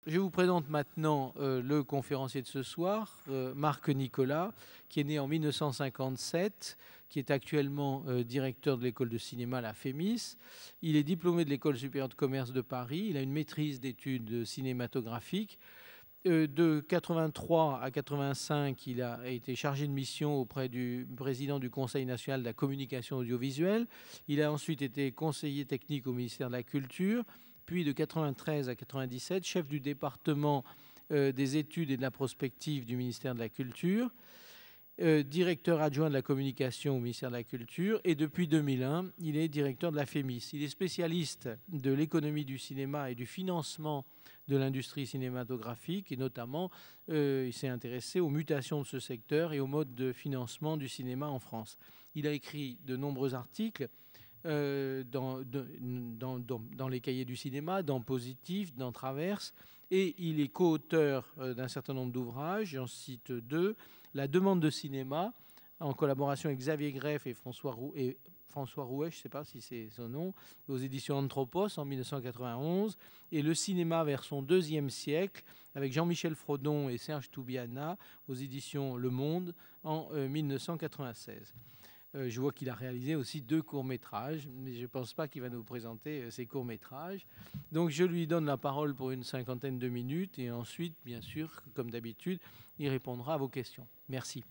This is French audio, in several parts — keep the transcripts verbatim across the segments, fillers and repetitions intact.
Je vous présente maintenant euh, le conférencier de ce soir, euh, Marc Nicolas, qui est né en mille neuf cent cinquante-sept, qui est actuellement euh, directeur de l'école de cinéma, la FEMIS. Il est diplômé de l'école supérieure de commerce de Paris. Il a une maîtrise d'études cinématographiques. Euh, de quatre-vingt-trois à quatre-vingt-cinq, il a été chargé de mission auprès du président du Conseil national de la communication audiovisuelle. Il a ensuite été conseiller technique au ministère de la Culture. Puis de quatre-vingt-treize à quatre-vingt-dix-sept, chef du département euh, des études et de la prospective du ministère de la Culture, euh, directeur adjoint de la communication au ministère de la Culture, et depuis deux mille un, il est directeur de la FEMIS. Il est spécialiste de l'économie du cinéma et du financement de l'industrie cinématographique, et notamment, euh, il s'est intéressé aux mutations de ce secteur et au mode de financement du cinéma en France. Il a écrit de nombreux articles, Euh, dans, dans, dans, dans les cahiers du cinéma, dans Positif, dans Traverse, et il est co-auteur euh, d'un certain nombre d'ouvrages, j'en cite deux, La demande de cinéma, en collaboration avec Xavier Greff et François, Rou et François Rouet, je ne sais pas si c'est son nom, aux éditions Anthropos en mille neuf cent quatre-vingt-onze, et Le cinéma vers son deuxième siècle, avec Jean-Michel Frodon et Serge Toubiana, aux éditions Le Monde en euh, mille neuf cent quatre-vingt-seize. Euh, je vois qu'il a réalisé aussi deux courts-métrages, mais je ne pense pas qu'il va nous présenter euh, ces courts-métrages. Donc je lui donne la parole pour une cinquantaine de minutes et ensuite, bien sûr, comme d'habitude, il répondra à vos questions. Merci.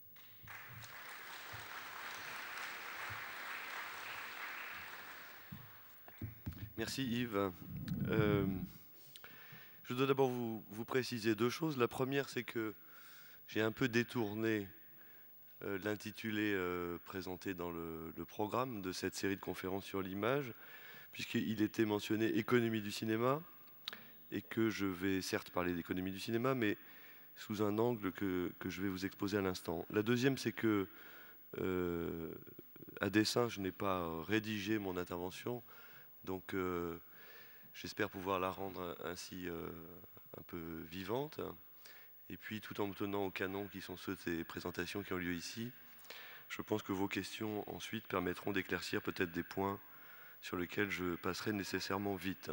Merci Yves. Euh, je dois d'abord vous, vous préciser deux choses. La première, c'est que j'ai un peu détourné Euh, l'intitulé euh, présenté dans le, le programme de cette série de conférences sur l'image, puisqu'il était mentionné économie du cinéma, et que je vais certes parler d'économie du cinéma, mais sous un angle que, que je vais vous exposer à l'instant. La deuxième, c'est que, euh, à dessein, je n'ai pas rédigé mon intervention, donc euh, j'espère pouvoir la rendre ainsi euh, un peu vivante. Et puis, tout en me tenant au canon qui sont ceux des présentations qui ont lieu ici, je pense que vos questions ensuite permettront d'éclaircir peut-être des points sur lesquels je passerai nécessairement vite.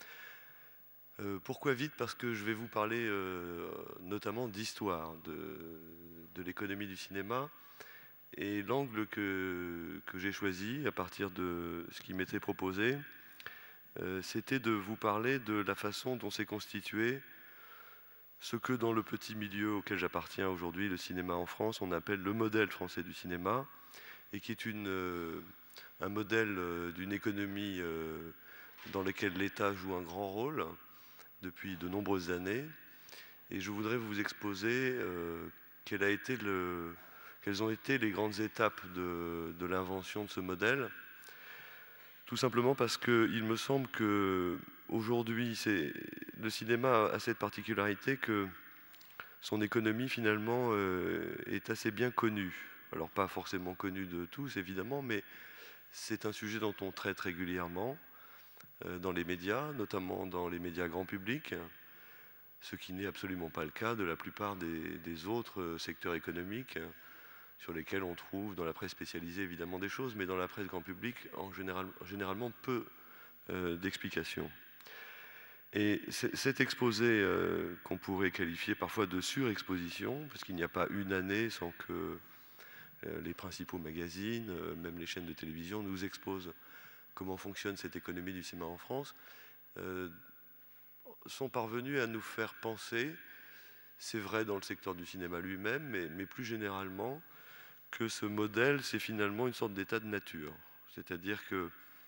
Euh, pourquoi vite? Parce que je vais vous parler euh, notamment d'histoire de, de l'économie du cinéma, et l'angle que, que j'ai choisi à partir de ce qui m'était proposé, euh, c'était de vous parler de la façon dont s'est constitué ce que dans le petit milieu auquel j'appartiens aujourd'hui, le cinéma en France, on appelle le modèle français du cinéma, et qui est une, euh, un modèle euh, d'une économie euh, dans laquelle l'État joue un grand rôle depuis de nombreuses années. Et je voudrais vous exposer euh, quel a été le, quelles ont été les grandes étapes de, de l'invention de ce modèle. Tout simplement parce qu'il me semble qu'aujourd'hui, le cinéma a cette particularité que son économie, finalement, euh, est assez bien connue. Alors, pas forcément connue de tous, évidemment, mais c'est un sujet dont on traite régulièrement euh, dans les médias, notamment dans les médias grand public, ce qui n'est absolument pas le cas de la plupart des, des autres secteurs économiques sur lesquels on trouve dans la presse spécialisée évidemment des choses, mais dans la presse grand public, en général, généralement peu euh, d'explications. Et cet exposé euh, qu'on pourrait qualifier parfois de surexposition, parce qu'il n'y a pas une année sans que euh, les principaux magazines, euh, même les chaînes de télévision, nous exposent comment fonctionne cette économie du cinéma en France, euh, sont parvenus à nous faire penser, c'est vrai dans le secteur du cinéma lui-même, mais, mais plus généralement, que ce modèle, c'est finalement une sorte d'état de nature. C'est-à-dire que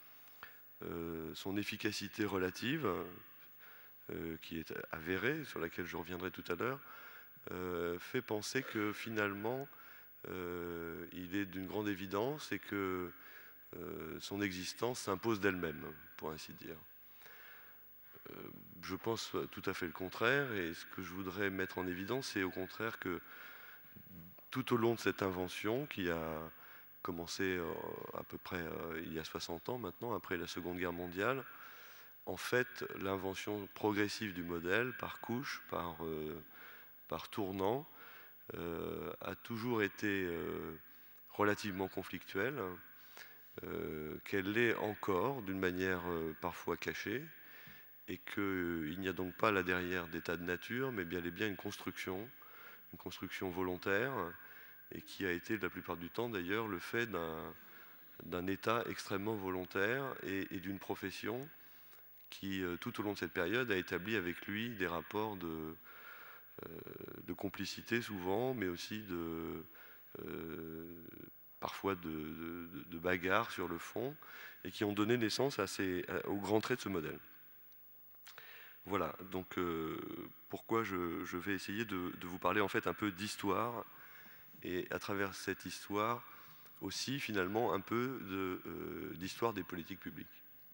euh, son efficacité relative, euh, qui est avérée, sur laquelle je reviendrai tout à l'heure, euh, fait penser que finalement, euh, il est d'une grande évidence et que euh, son existence s'impose d'elle-même, pour ainsi dire. Euh, je pense tout à fait le contraire, et ce que je voudrais mettre en évidence, c'est au contraire que tout au long de cette invention qui a commencé euh, à peu près euh, il y a soixante ans maintenant, après la Seconde Guerre mondiale, en fait, l'invention progressive du modèle, par couche, par, euh, par tournant, euh, a toujours été euh, relativement conflictuelle, euh, qu'elle l'est encore d'une manière euh, parfois cachée, et qu'il n'y a donc pas là derrière d'état de nature, mais bien, bien une construction, une construction volontaire, et qui a été la plupart du temps d'ailleurs le fait d'un d'un état extrêmement volontaire et, et d'une profession qui, euh, tout au long de cette période, a établi avec lui des rapports de, euh, de complicité souvent, mais aussi de, euh, parfois de, de, de bagarres sur le fond, et qui ont donné naissance à ces, à, aux grands traits de ce modèle. Voilà, donc euh, pourquoi je, je vais essayer de, de vous parler en fait un peu d'histoire, et à travers cette histoire aussi finalement un peu de, euh, d'histoire des politiques publiques.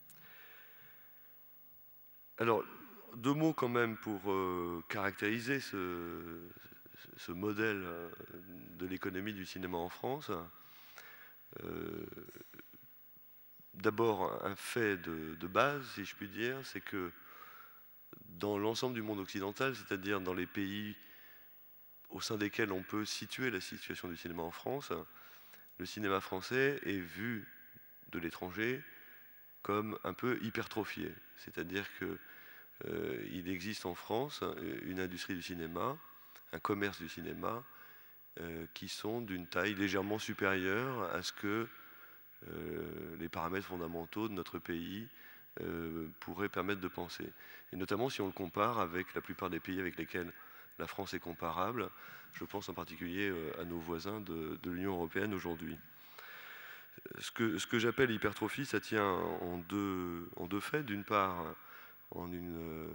Alors, deux mots quand même pour euh, caractériser ce, ce modèle de l'économie du cinéma en France. Euh, D'abord, un fait de, de base, si je puis dire, c'est que dans l'ensemble du monde occidental, c'est-à-dire dans les pays au sein desquels on peut situer la situation du cinéma en France, le cinéma français est vu de l'étranger comme un peu hypertrophié. C'est-à-dire qu'il euh, existe en France une industrie du cinéma, un commerce du cinéma, euh, qui sont d'une taille légèrement supérieure à ce que euh, les paramètres fondamentaux de notre pays euh, pourraient permettre de penser. Et notamment si on le compare avec la plupart des pays avec lesquels la France est comparable, je pense en particulier euh, à nos voisins de, de l'Union européenne aujourd'hui. Ce que, ce que j'appelle hypertrophie, ça tient en deux, en deux faits. D'une part, en une,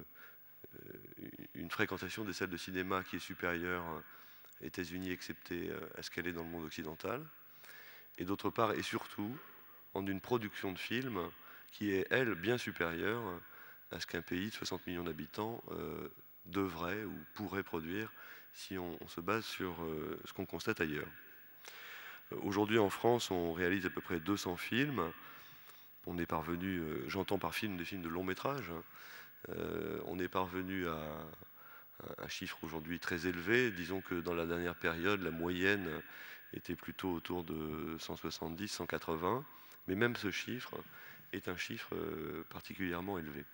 euh, une fréquentation des salles de cinéma qui est supérieure, États-Unis excepté, à ce qu'elle est dans le monde occidental. Et d'autre part, et surtout, en une production de films qui est, elle, bien supérieure à ce qu'un pays de soixante millions d'habitants euh, devrait ou pourrait produire si on, on se base sur euh, ce qu'on constate ailleurs. Aujourd'hui, en France, on réalise à peu près deux cents films. On est parvenu, euh, j'entends par film des films de long métrage, euh, on est parvenu à un chiffre aujourd'hui très élevé. Disons que dans la dernière période, la moyenne était plutôt autour de cent soixante-dix, cent quatre-vingts, mais même ce chiffre est un chiffre particulièrement élevé.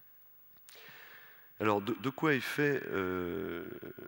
Alors, de, de quoi est fait euh,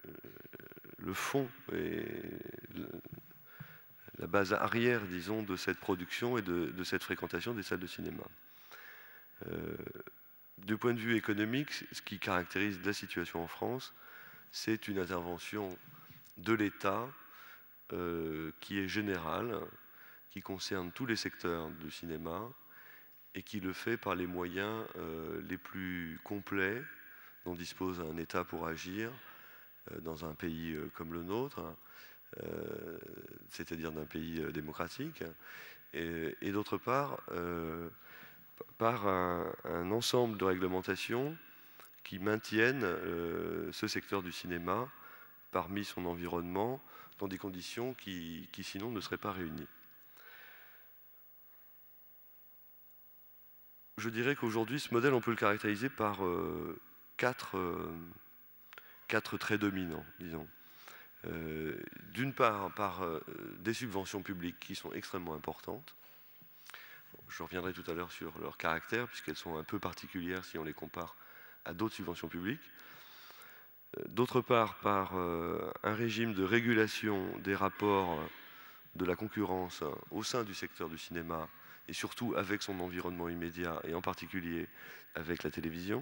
le fond et le, la base arrière, disons, de cette production et de, de cette fréquentation des salles de cinéma? euh, Du point de vue économique, ce qui caractérise la situation en France, c'est une intervention de l'État euh, qui est générale, qui concerne tous les secteurs du cinéma et qui le fait par les moyens euh, les plus complets dont dispose un État pour agir euh, dans un pays euh, comme le nôtre, euh, c'est-à-dire d'un pays euh, démocratique, et, et d'autre part, euh, par un, un ensemble de réglementations qui maintiennent euh, ce secteur du cinéma parmi son environnement dans des conditions qui, qui sinon ne seraient pas réunies. Je dirais qu'aujourd'hui, ce modèle, on peut le caractériser par euh, quatre, euh, quatre traits dominants, disons. Euh, D'une part, par euh, des subventions publiques qui sont extrêmement importantes. Je reviendrai tout à l'heure sur leur caractère, puisqu'elles sont un peu particulières si on les compare à d'autres subventions publiques. D'autre part, par euh, un régime de régulation des rapports de la concurrence au sein du secteur du cinéma, et surtout avec son environnement immédiat, et en particulier avec la télévision.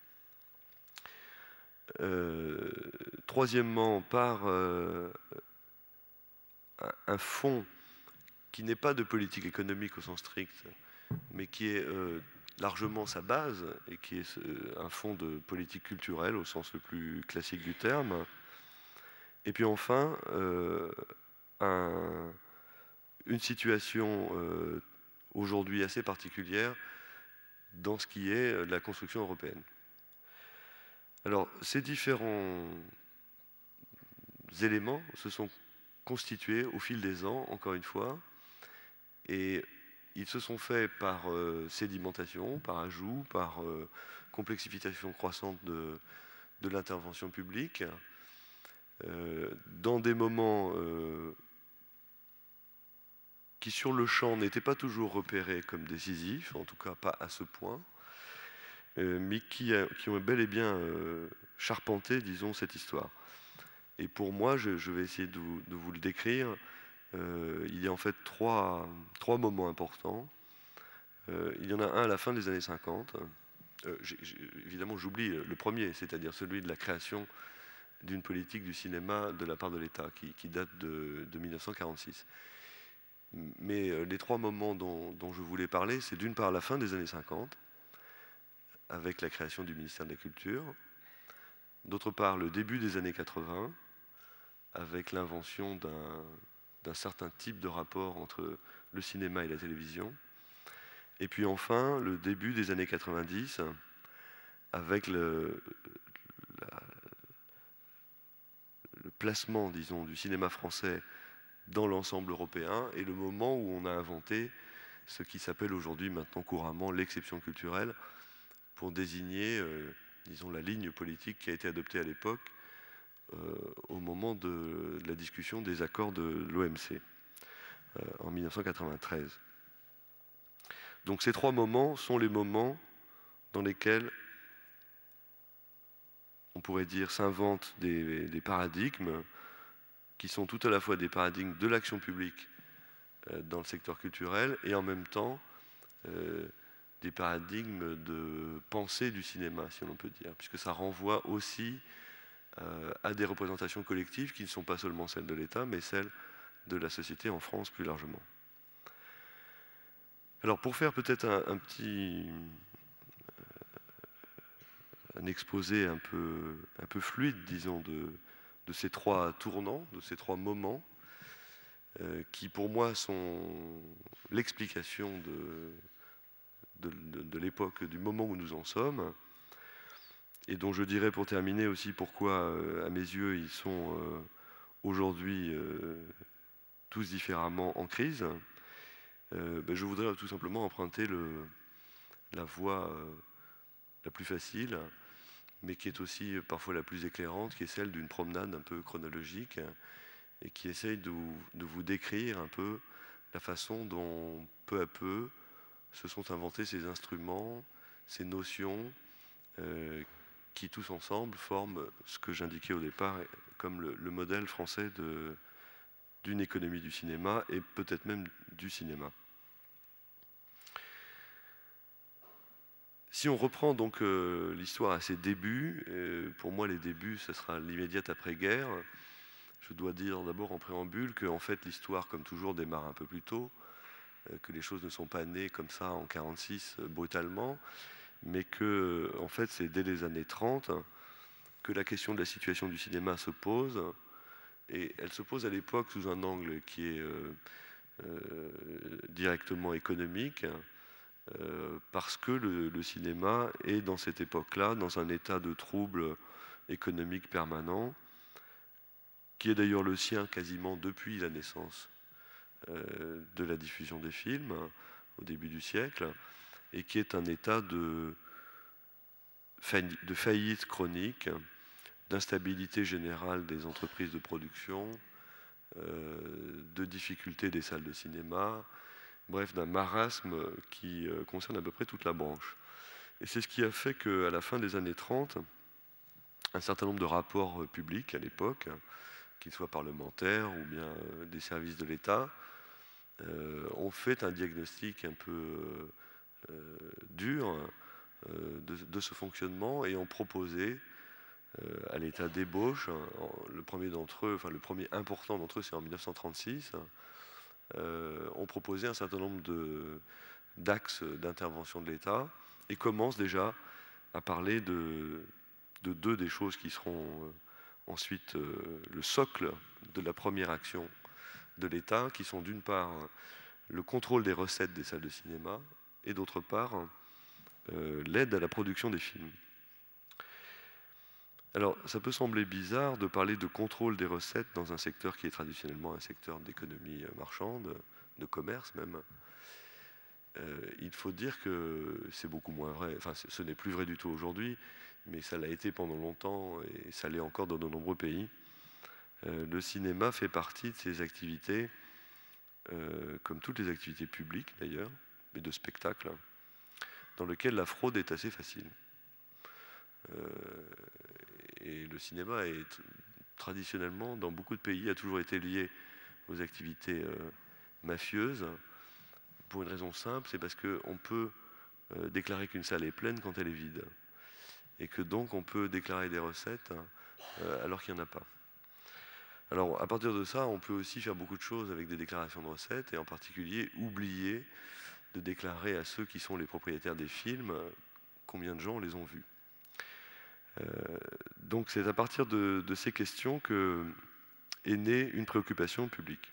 Euh, troisièmement, par euh, un fonds qui n'est pas de politique économique au sens strict, mais qui est euh, largement sa base, et qui est un fonds de politique culturelle au sens le plus classique du terme. Et puis enfin, euh, un, une situation euh, aujourd'hui assez particulière dans ce qui est la construction européenne. Alors, ces différents éléments se sont constitués au fil des ans, encore une fois, et ils se sont faits par euh, sédimentation, par ajout, par euh, complexification croissante de, de l'intervention publique, euh, dans des moments euh, qui, sur le champ, n'étaient pas toujours repérés comme décisifs, en tout cas pas à ce point, euh, mais qui, a, qui ont bel et bien euh, charpenté, disons, cette histoire. Et pour moi, je, je vais essayer de vous, de vous le décrire. Euh, il y a en fait trois, trois moments importants. Euh, il y en a un à la fin des années cinquante. Euh, j'ai, j'ai, évidemment, j'oublie le premier, c'est-à-dire celui de la création d'une politique du cinéma de la part de l'État, qui, qui date de, de mille neuf cent quarante-six. Mais euh, les trois moments dont, dont je voulais parler, c'est d'une part la fin des années cinquante, avec la création du ministère de la Culture, d'autre part le début des années quatre-vingts, avec l'invention d'un, d'un certain type de rapport entre le cinéma et la télévision, et puis enfin le début des années quatre-vingt-dix, avec le, la, le placement, disons, du cinéma français dans l'ensemble européen, et le moment où on a inventé ce qui s'appelle aujourd'hui maintenant couramment l'exception culturelle, pour désigner, euh, disons, la ligne politique qui a été adoptée à l'époque euh, au moment de, de la discussion des accords de l'O M C euh, en mille neuf cent quatre-vingt-treize. Donc ces trois moments sont les moments dans lesquels on pourrait dire s'inventent des, des paradigmes qui sont tout à la fois des paradigmes de l'action publique euh, dans le secteur culturel et en même temps euh, des paradigmes de pensée du cinéma, si on peut dire, puisque ça renvoie aussi euh, à des représentations collectives qui ne sont pas seulement celles de l'État, mais celles de la société en France plus largement. Alors pour faire peut-être un, un petit euh, un exposé un peu, un peu fluide, disons, de, de ces trois tournants, de ces trois moments, euh, qui pour moi sont l'explication de de, de, de l'époque, du moment où nous en sommes, et dont je dirais pour terminer aussi pourquoi, euh, à mes yeux, ils sont euh, aujourd'hui euh, tous différemment en crise. Euh, ben, je voudrais tout simplement emprunter le, la voie euh, la plus facile, mais qui est aussi parfois la plus éclairante, qui est celle d'une promenade un peu chronologique, et qui essaye de vous, de vous décrire un peu la façon dont, peu à peu, se sont inventés ces instruments, ces notions, euh, qui tous ensemble forment ce que j'indiquais au départ comme le, le modèle français de, d'une économie du cinéma et peut-être même du cinéma. Si on reprend donc euh, l'histoire à ses débuts, euh, pour moi les débuts, ce sera l'immédiate après-guerre. Je dois dire d'abord en préambule que en fait l'histoire, comme toujours, démarre un peu plus tôt, euh, que les choses ne sont pas nées comme ça en quarante-six euh, brutalement, mais que en fait c'est dès les années trente que la question de la situation du cinéma se pose, et elle se pose à l'époque sous un angle qui est euh, euh, directement économique, euh, parce que le, le cinéma est dans cette époque-là dans un état de trouble économique permanent, qui est d'ailleurs le sien quasiment depuis la naissance euh, de la diffusion des films au début du siècle, et qui est un état de, de faillite chronique, d'instabilité générale des entreprises de production, euh, de difficultés des salles de cinéma, bref, d'un marasme qui euh, concerne à peu près toute la branche. Et c'est ce qui a fait qu'à la fin des années trente, un certain nombre de rapports euh, publics à l'époque, qu'ils soient parlementaires ou bien euh, des services de l'État, euh, ont fait un diagnostic un peu euh, dur euh, de, de ce fonctionnement et ont proposé euh, à l'état d'ébauche, hein, le premier d'entre eux, enfin le premier important d'entre eux, c'est en mille neuf cent trente-six, euh, ont proposé un certain nombre de, d'axes d'intervention de l'État et commencent déjà à parler de, de deux des choses qui seront euh, ensuite euh, le socle de la première action de l'État, qui sont d'une part le contrôle des recettes des salles de cinéma et d'autre part euh, l'aide à la production des films. Alors, ça peut sembler bizarre de parler de contrôle des recettes dans un secteur qui est traditionnellement un secteur d'économie marchande, de commerce même. Euh, il faut dire que c'est beaucoup moins vrai, enfin ce n'est plus vrai du tout aujourd'hui, mais ça l'a été pendant longtemps et ça l'est encore dans de nombreux pays. Euh, le cinéma fait partie de ces activités, euh, comme toutes les activités publiques d'ailleurs, mais de spectacle, dans lesquelles la fraude est assez facile. Euh, et le cinéma est traditionnellement, dans beaucoup de pays, a toujours été lié aux activités euh, mafieuses, pour une raison simple, c'est parce qu'on peut euh, déclarer qu'une salle est pleine quand elle est vide. Et que donc on peut déclarer des recettes euh, alors qu'il n'y en a pas. Alors à partir de ça, on peut aussi faire beaucoup de choses avec des déclarations de recettes, et en particulier oublier de déclarer à ceux qui sont les propriétaires des films combien de gens les ont vus. Euh, donc c'est à partir de, de ces questions que est née une préoccupation publique.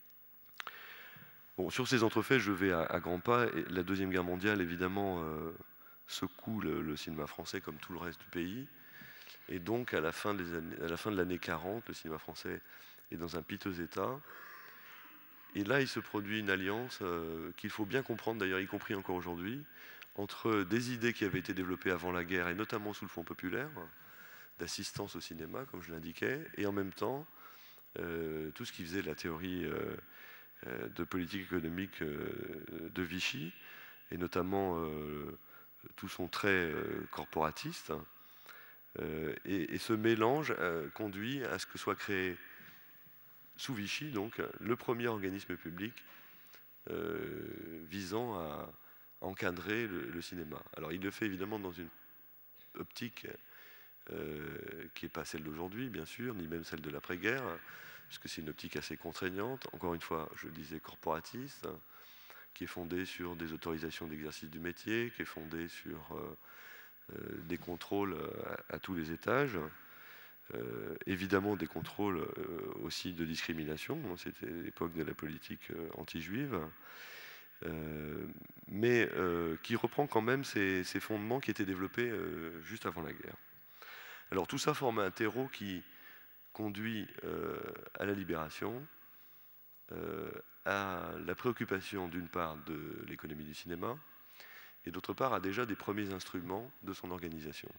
Bon, sur ces entrefaits, je vais à, à grands pas. Et la Deuxième Guerre mondiale, évidemment, euh, secoue le, le cinéma français comme tout le reste du pays. Et donc, à la fin, des années, à la fin de l'année quarante, le cinéma français est dans un piteux état. Et là, il se produit une alliance euh, qu'il faut bien comprendre, d'ailleurs, y compris encore aujourd'hui, entre des idées qui avaient été développées avant la guerre, et notamment sous le Fonds populaire, d'assistance au cinéma, comme je l'indiquais, et en même temps, euh, tout ce qui faisait la théorie euh, de politique économique euh, de Vichy, et notamment euh, tout son trait euh, corporatiste. Euh, et, et ce mélange euh, conduit à ce que soit créé, sous Vichy, donc, le premier organisme public euh, visant à encadrer le, le cinéma. Alors, il le fait évidemment dans une optique euh, qui n'est pas celle d'aujourd'hui, bien sûr, ni même celle de l'après-guerre, puisque c'est une optique assez contraignante, encore une fois, je le disais, corporatiste, qui est fondée sur des autorisations d'exercice du métier, qui est fondée sur euh, euh, des contrôles à, à tous les étages, euh, évidemment des contrôles euh, aussi de discrimination, c'était l'époque de la politique euh, anti-juive, euh, mais euh, qui reprend quand même ces, ces fondements qui étaient développés euh, juste avant la guerre. Alors tout ça forme un terreau qui conduit euh, à la libération, euh, à la préoccupation d'une part de l'économie du cinéma, et d'autre part à déjà des premiers instruments de son organisation.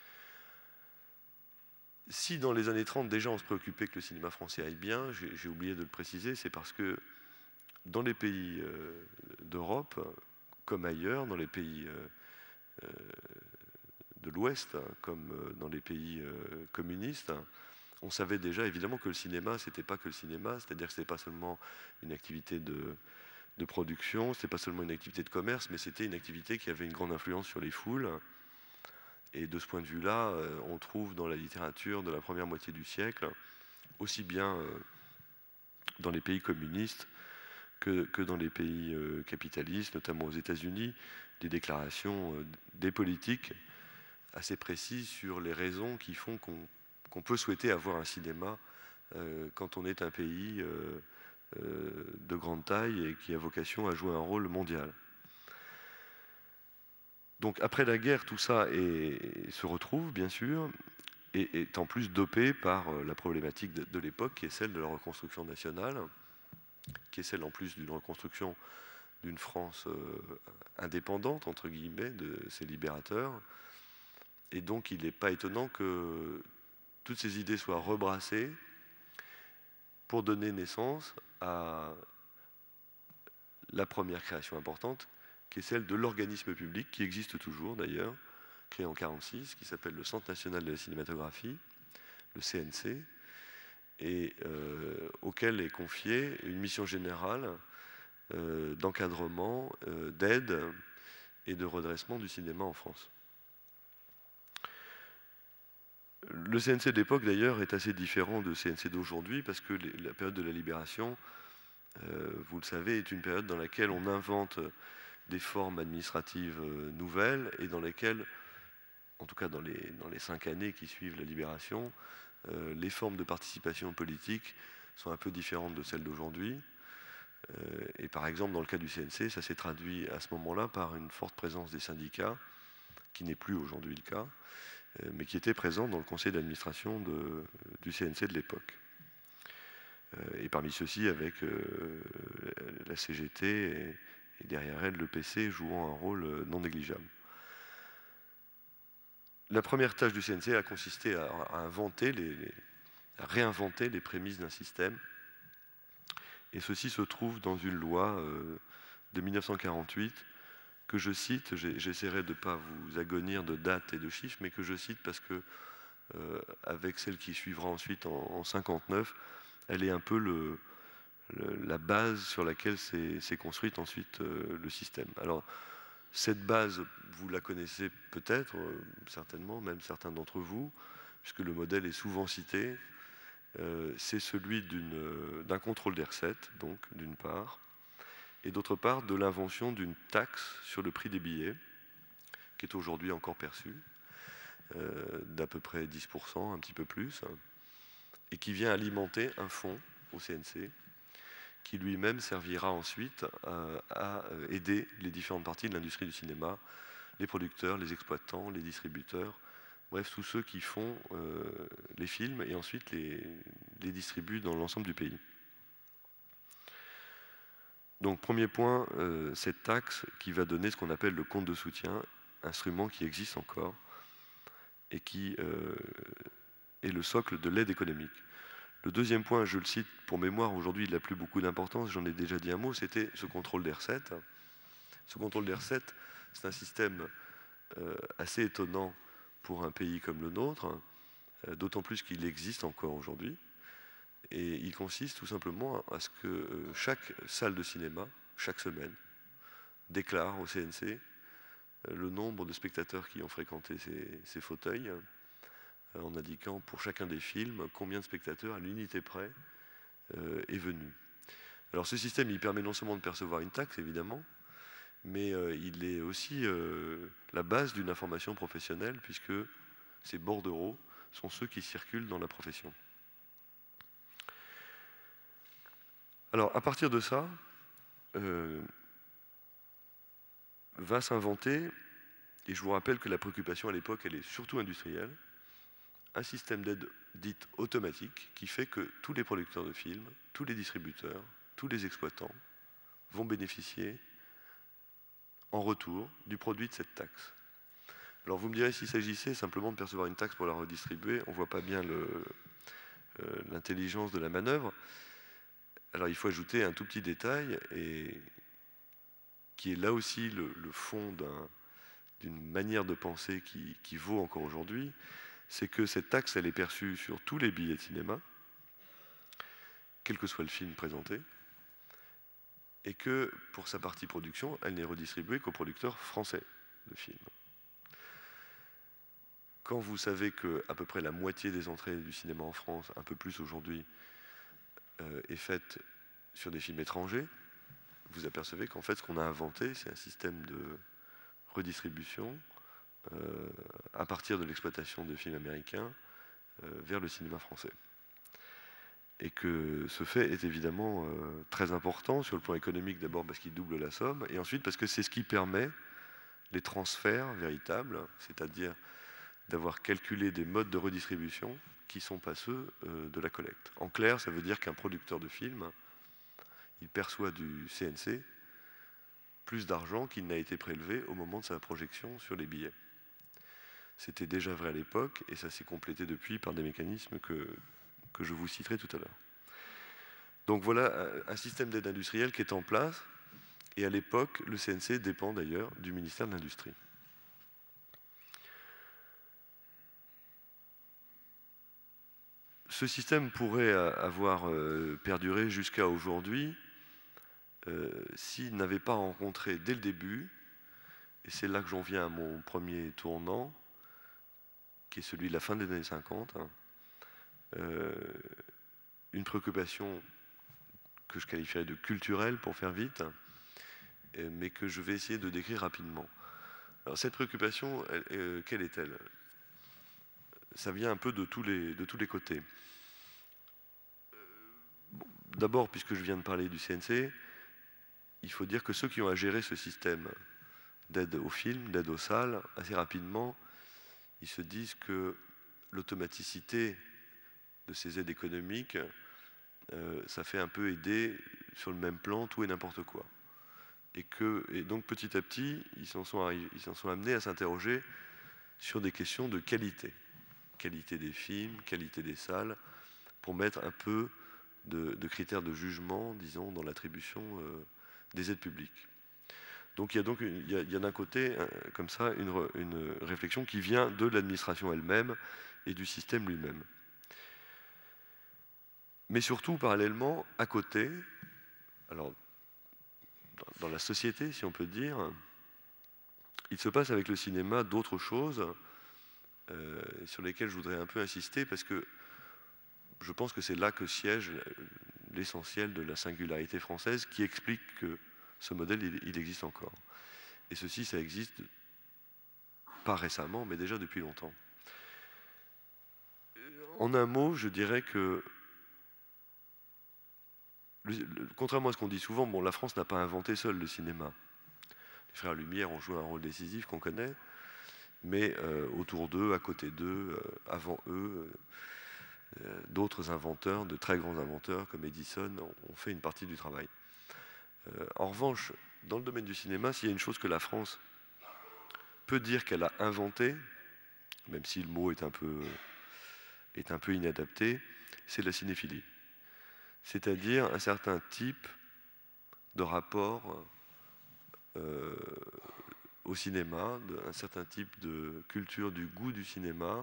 Si dans les années trente déjà on se préoccupait que le cinéma français aille bien, j'ai oublié de le préciser, c'est parce que dans les pays euh, d'Europe, comme ailleurs, dans les pays euh, euh, de l'Ouest, comme dans les pays euh, communistes, on savait déjà évidemment que le cinéma, c'était pas que le cinéma, c'est-à-dire que c'était pas seulement une activité de, de production, c'était pas seulement une activité de commerce, mais c'était une activité qui avait une grande influence sur les foules. Et de ce point de vue-là, euh, on trouve dans la littérature de la première moitié du siècle, aussi bien euh, dans les pays communistes que, que dans les pays euh, capitalistes, notamment aux États-Unis, des déclarations euh, des politiques assez précises sur les raisons qui font qu'on qu'on peut souhaiter avoir un cinéma euh, quand on est un pays euh, euh, de grande taille et qui a vocation à jouer un rôle mondial. Donc après la guerre, tout ça est, se retrouve, bien sûr, et est en plus dopé par la problématique de, de l'époque, qui est celle de la reconstruction nationale, qui est celle en plus d'une reconstruction d'une France euh, indépendante, entre guillemets, de ses libérateurs. Et donc il n'est pas étonnant que toutes ces idées soient rebrassées pour donner naissance à la première création importante, qui est celle de l'organisme public, qui existe toujours d'ailleurs, créé en mille neuf cent quarante-six, qui s'appelle le Centre national de la cinématographie, le C N C, et euh, auquel est confiée une mission générale euh, d'encadrement, euh, d'aide et de redressement du cinéma en France. Le C N C de l'époque, d'ailleurs, est assez différent du C N C d'aujourd'hui, parce que la période de la libération, euh, vous le savez, est une période dans laquelle on invente des formes administratives euh, nouvelles, et dans lesquelles, en tout cas dans les, dans les cinq années qui suivent la libération, euh, les formes de participation politique sont un peu différentes de celles d'aujourd'hui. Euh, et par exemple, dans le cas du C N C, ça s'est traduit à ce moment-là par une forte présence des syndicats, qui n'est plus aujourd'hui le cas, mais qui était présent dans le conseil d'administration du C N C de l'époque. Et parmi ceux-ci, avec euh, la C G T et, et derrière elle, le P C jouant un rôle non négligeable. La première tâche du C N C a consisté à, à, inventer les, à réinventer les prémices d'un système. Et ceci se trouve dans une loi euh, de mille neuf cent quarante-huit que je cite, j'essaierai de ne pas vous agonir de dates et de chiffres, mais que je cite parce que, euh, avec celle qui suivra ensuite en, en cinquante-neuf, elle est un peu le, le, la base sur laquelle s'est construite ensuite euh, le système. Alors, cette base, vous la connaissez peut-être, euh, certainement, même certains d'entre vous, puisque le modèle est souvent cité. Euh, c'est celui d'un contrôle des recettes, donc, d'une part, et d'autre part, de l'invention d'une taxe sur le prix des billets, qui est aujourd'hui encore perçue, euh, d'à peu près dix pour cent, un petit peu plus, et qui vient alimenter un fonds au C N C, qui lui-même servira ensuite à, à aider les différentes parties de l'industrie du cinéma, les producteurs, les exploitants, les distributeurs, bref, tous ceux qui font euh, les films et ensuite les, les distribuent dans l'ensemble du pays. Donc, premier point, euh, cette taxe qui va donner ce qu'on appelle le compte de soutien, instrument qui existe encore et qui euh, est le socle de l'aide économique. Le deuxième point, je le cite pour mémoire, aujourd'hui il n'a plus beaucoup d'importance, j'en ai déjà dit un mot, c'était ce contrôle des recettes. Ce contrôle des recettes, c'est un système euh, assez étonnant pour un pays comme le nôtre, euh, d'autant plus qu'il existe encore aujourd'hui. Et il consiste tout simplement à ce que euh, chaque salle de cinéma, chaque semaine, déclare au C N C euh, le nombre de spectateurs qui ont fréquenté ces, ces fauteuils, en indiquant pour chacun des films combien de spectateurs à l'unité près euh, est venu. Alors ce système, il permet non seulement de percevoir une taxe, évidemment, mais euh, il est aussi euh, la base d'une information professionnelle, puisque ces bordereaux sont ceux qui circulent dans la profession. Alors à partir de ça, euh, va s'inventer, et je vous rappelle que la préoccupation à l'époque, elle est surtout industrielle, un système d'aide dite automatique qui fait que tous les producteurs de films, tous les distributeurs, tous les exploitants vont bénéficier en retour du produit de cette taxe. Alors vous me direz, s'il s'agissait simplement de percevoir une taxe pour la redistribuer, on ne voit pas bien l'intelligence euh, de la manœuvre. Alors il faut ajouter un tout petit détail, et qui est là aussi le, le fond d'une manière de penser qui, qui vaut encore aujourd'hui, c'est que cette taxe, elle est perçue sur tous les billets de cinéma, quel que soit le film présenté, et que pour sa partie production, elle n'est redistribuée qu'aux producteurs français de films. Quand vous savez qu'à peu près la moitié des entrées du cinéma en France, un peu plus aujourd'hui, euh, est faite sur des films étrangers, vous apercevez qu'en fait, ce qu'on a inventé, c'est un système de redistribution euh, à partir de l'exploitation de films américains euh, vers le cinéma français. Et que ce fait est évidemment euh, très important sur le plan économique, d'abord parce qu'il double la somme, et ensuite parce que c'est ce qui permet les transferts véritables, c'est-à-dire d'avoir calculé des modes de redistribution qui ne sont pas ceux euh, de la collecte. En clair, ça veut dire qu'un producteur de film, il perçoit du C N C plus d'argent qu'il n'a été prélevé au moment de sa projection sur les billets. C'était déjà vrai à l'époque, et ça s'est complété depuis par des mécanismes que, que je vous citerai tout à l'heure. Donc voilà un système d'aide industrielle qui est en place, et à l'époque, le C N C dépend d'ailleurs du ministère de l'Industrie. Ce système pourrait avoir perduré jusqu'à aujourd'hui euh, s'il n'avait pas rencontré dès le début, et c'est là que j'en viens à mon premier tournant, qui est celui de la fin des années cinquante, hein, euh, une préoccupation que je qualifierais de culturelle pour faire vite, mais que je vais essayer de décrire rapidement. Alors cette préoccupation, elle, euh, quelle est-elle? Ça vient un peu de tous les, de tous les côtés. Bon, d'abord, puisque je viens de parler du C N C, il faut dire que ceux qui ont à gérer ce système d'aide aux films, d'aide aux salles, assez rapidement, ils se disent que l'automaticité de ces aides économiques, euh, ça fait un peu aider sur le même plan tout et n'importe quoi. Et, que, et donc petit à petit, ils s'en sont, ils s'en sont amenés à s'interroger sur des questions de qualité. Qualité des films, qualité des salles, pour mettre un peu de, de critères de jugement, disons, dans l'attribution euh, des aides publiques. Donc il y a donc il y a, il y a d'un côté, comme ça, une, une réflexion qui vient de l'administration elle-même et du système lui-même. Mais surtout, parallèlement, à côté, alors, dans la société, si on peut dire, il se passe avec le cinéma d'autres choses euh, sur lesquelles je voudrais un peu insister, parce que je pense que c'est là que siège l'essentiel de la singularité française qui explique que ce modèle, il, il existe encore. Et ceci, ça existe pas récemment, mais déjà depuis longtemps. En un mot, je dirais que, le, le, contrairement à ce qu'on dit souvent, bon, la France n'a pas inventé seule le cinéma. Les frères Lumière ont joué un rôle décisif qu'on connaît, mais euh, autour d'eux, à côté d'eux, euh, avant eux, euh, d'autres inventeurs, de très grands inventeurs comme Edison, ont fait une partie du travail. Euh, en revanche, dans le domaine du cinéma, s'il y a une chose que la France peut dire qu'elle a inventé, même si le mot est un peu, est un peu inadapté, c'est la cinéphilie. C'est-à-dire un certain type de rapport euh, au cinéma, un certain type de culture du goût du cinéma,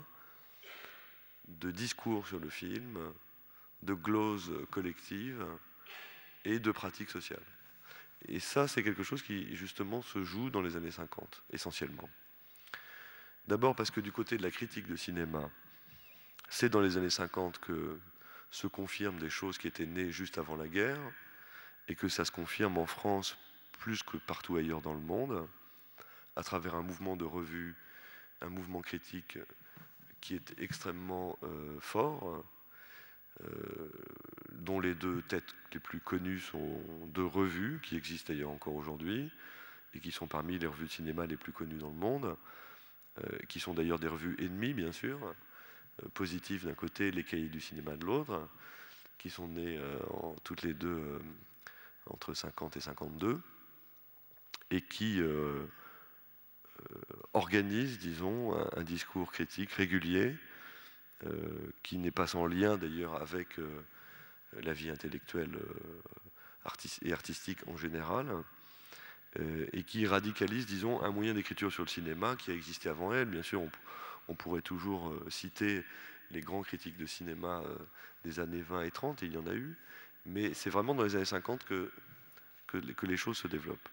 de discours sur le film, de glose collective et de pratiques sociales. Et ça, c'est quelque chose qui, justement, se joue dans les années cinquante, essentiellement. D'abord parce que du côté de la critique de cinéma, c'est dans les années cinquante que se confirment des choses qui étaient nées juste avant la guerre, et que ça se confirme en France plus que partout ailleurs dans le monde, à travers un mouvement de revue, un mouvement critique qui est extrêmement euh, fort, euh, dont les deux têtes les plus connues sont deux revues, qui existent d'ailleurs encore aujourd'hui, et qui sont parmi les revues de cinéma les plus connues dans le monde, euh, qui sont d'ailleurs des revues ennemies, bien sûr, euh, positives d'un côté, les cahiers du cinéma de l'autre, qui sont nées euh, en, toutes les deux euh, entre cinquante et cinquante-deux, et qui euh, euh, organisent, disons, un, un discours critique régulier, euh, qui n'est pas sans lien d'ailleurs avec euh, la vie intellectuelle euh, artis et artistique en général, euh, et qui radicalise, disons, un moyen d'écriture sur le cinéma qui a existé avant elle. Bien sûr, on, on pourrait toujours euh, citer les grands critiques de cinéma euh, des années vingt et trente, et il y en a eu, mais c'est vraiment dans les années cinquante que, que, que les choses se développent.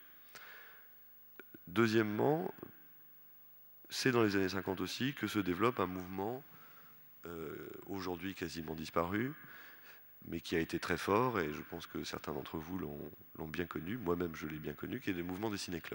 Deuxièmement, c'est dans les années cinquante aussi que se développe un mouvement euh, aujourd'hui quasiment disparu, mais qui a été très fort, et je pense que certains d'entre vous l'ont bien connu, moi-même je l'ai bien connu, qui est le mouvement des ciné-clubs.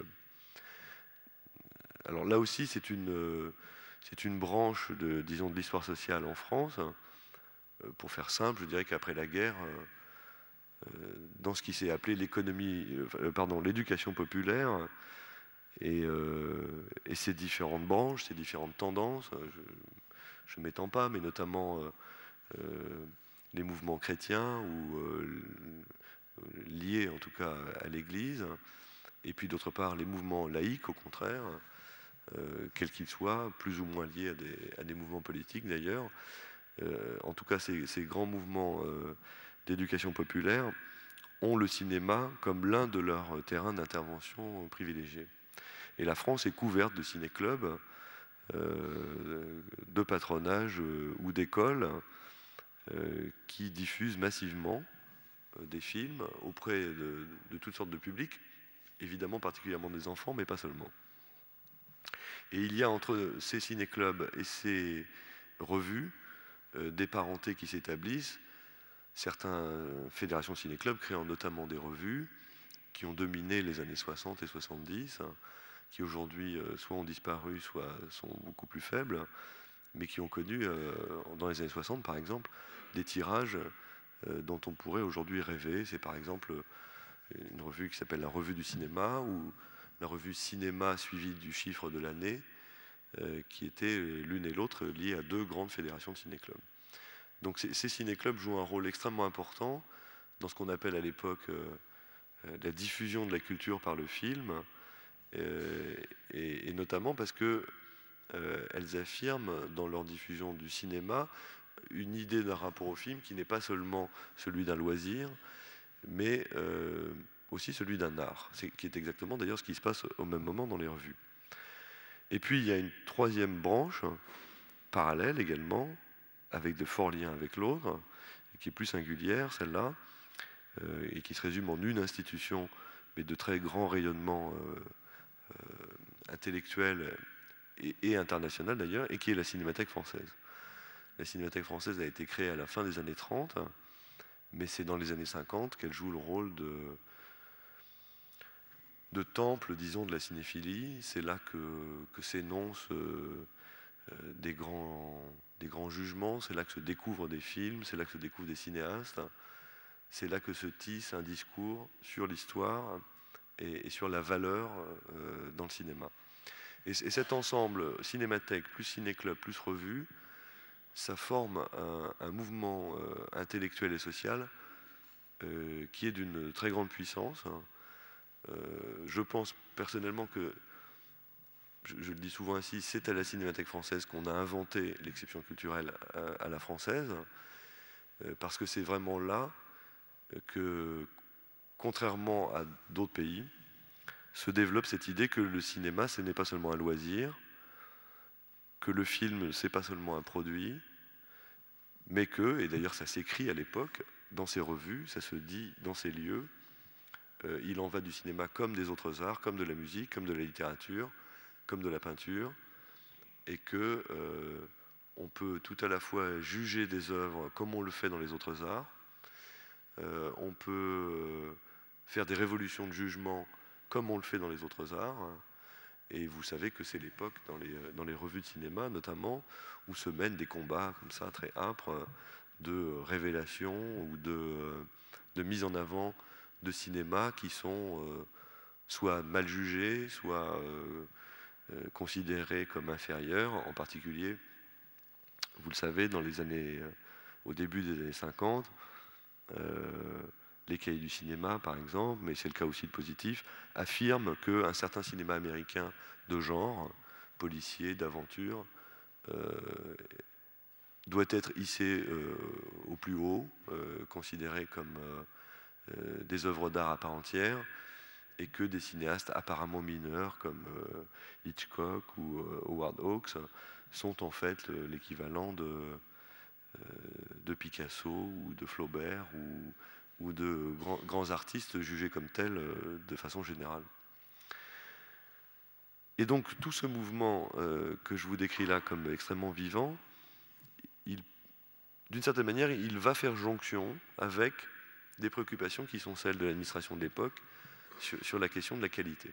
Alors là aussi, c'est une, c'est une branche de, disons, de l'histoire sociale en France. Pour faire simple, je dirais qu'après la guerre, dans ce qui s'est appelé l'économie, pardon, l'éducation populaire, et, euh, et ses différentes branches, ses différentes tendances, je ne m'étends pas, mais notamment euh, euh, les mouvements chrétiens ou euh, liés en tout cas à l'Église, et puis d'autre part les mouvements laïques au contraire, euh, quels qu'ils soient, plus ou moins liés à des, à des mouvements politiques d'ailleurs. Euh, en tout cas, ces, ces grands mouvements euh, d'éducation populaire ont le cinéma comme l'un de leurs terrains d'intervention privilégiés. Et la France est couverte de ciné-clubs, euh, de patronage euh, ou d'écoles euh, qui diffusent massivement euh, des films auprès de, de toutes sortes de publics, évidemment particulièrement des enfants, mais pas seulement. Et il y a entre ces ciné-clubs et ces revues euh, des parentés qui s'établissent. Certaines fédérations ciné-clubs créant notamment des revues qui ont dominé les années soixante et soixante-dix, hein, qui aujourd'hui euh, soit ont disparu, soit sont beaucoup plus faibles, mais qui ont connu, euh, dans les années soixante par exemple, des tirages euh, dont on pourrait aujourd'hui rêver. C'est par exemple une revue qui s'appelle la Revue du cinéma, ou la revue Cinéma suivie du chiffre de l'année, euh, qui étaient l'une et l'autre liées à deux grandes fédérations de ciné-clubs. Donc ces, ces ciné-clubs jouent un rôle extrêmement important dans ce qu'on appelle à l'époque euh, la diffusion de la culture par le film, euh, et, et notamment parce que euh, elles affirment dans leur diffusion du cinéma une idée d'un rapport au film qui n'est pas seulement celui d'un loisir, mais euh, aussi celui d'un art, c'est, qui est exactement d'ailleurs ce qui se passe au même moment dans les revues. Et puis il y a une troisième branche, parallèle également, avec de forts liens avec l'autre, qui est plus singulière, celle-là, euh, et qui se résume en une institution, mais de très grand rayonnement euh, euh, intellectuel et, et international d'ailleurs, et qui est la Cinémathèque française. La Cinémathèque française a été créée à la fin des années trente, mais c'est dans les années cinquante qu'elle joue le rôle de, de temple, disons, de la cinéphilie. C'est là que, que s'énoncent euh, euh, des, grands, des grands jugements, c'est là que se découvrent des films, c'est là que se découvrent des cinéastes, c'est là que se tisse un discours sur l'histoire et, et sur la valeur euh, dans le cinéma. Et, et cet ensemble, Cinémathèque plus Ciné-Club plus Revue, ça forme un, un mouvement euh, intellectuel et social euh, qui est d'une très grande puissance. Euh, je pense personnellement que, je, je le dis souvent ainsi, c'est à la Cinémathèque française qu'on a inventé l'exception culturelle à, à la française, euh, parce que c'est vraiment là que, contrairement à d'autres pays, se développe cette idée que le cinéma, ce n'est pas seulement un loisir, que le film, c'est pas seulement un produit, mais que, et d'ailleurs ça s'écrit à l'époque, dans ces revues, ça se dit dans ces lieux, euh, il en va du cinéma comme des autres arts, comme de la musique, comme de la littérature, comme de la peinture, et que euh, on peut tout à la fois juger des œuvres comme on le fait dans les autres arts, euh, on peut euh, faire des révolutions de jugement comme on le fait dans les autres arts. Et vous savez que c'est l'époque, dans les, dans les revues de cinéma notamment, où se mènent des combats comme ça, très âpres, de révélation ou de, de mise en avant de cinéma qui sont euh, soit mal jugés, soit euh, euh, considérés comme inférieurs. En particulier, vous le savez, dans les années, euh, au début des années cinquante, euh, les cahiers du cinéma, par exemple, mais c'est le cas aussi de Positif, affirment qu'un certain cinéma américain de genre, policier, d'aventure, euh, doit être hissé euh, au plus haut, euh, considéré comme euh, euh, des œuvres d'art à part entière, et que des cinéastes apparemment mineurs comme euh, Hitchcock ou euh, Howard Hawks sont en fait l'équivalent de, euh, de Picasso ou de Flaubert ou ou de grands, grands artistes jugés comme tels euh, de façon générale. Et donc tout ce mouvement euh, que je vous décris là comme extrêmement vivant, d'une certaine manière, il va faire jonction avec des préoccupations qui sont celles de l'administration de l'époque sur, sur la question de la qualité.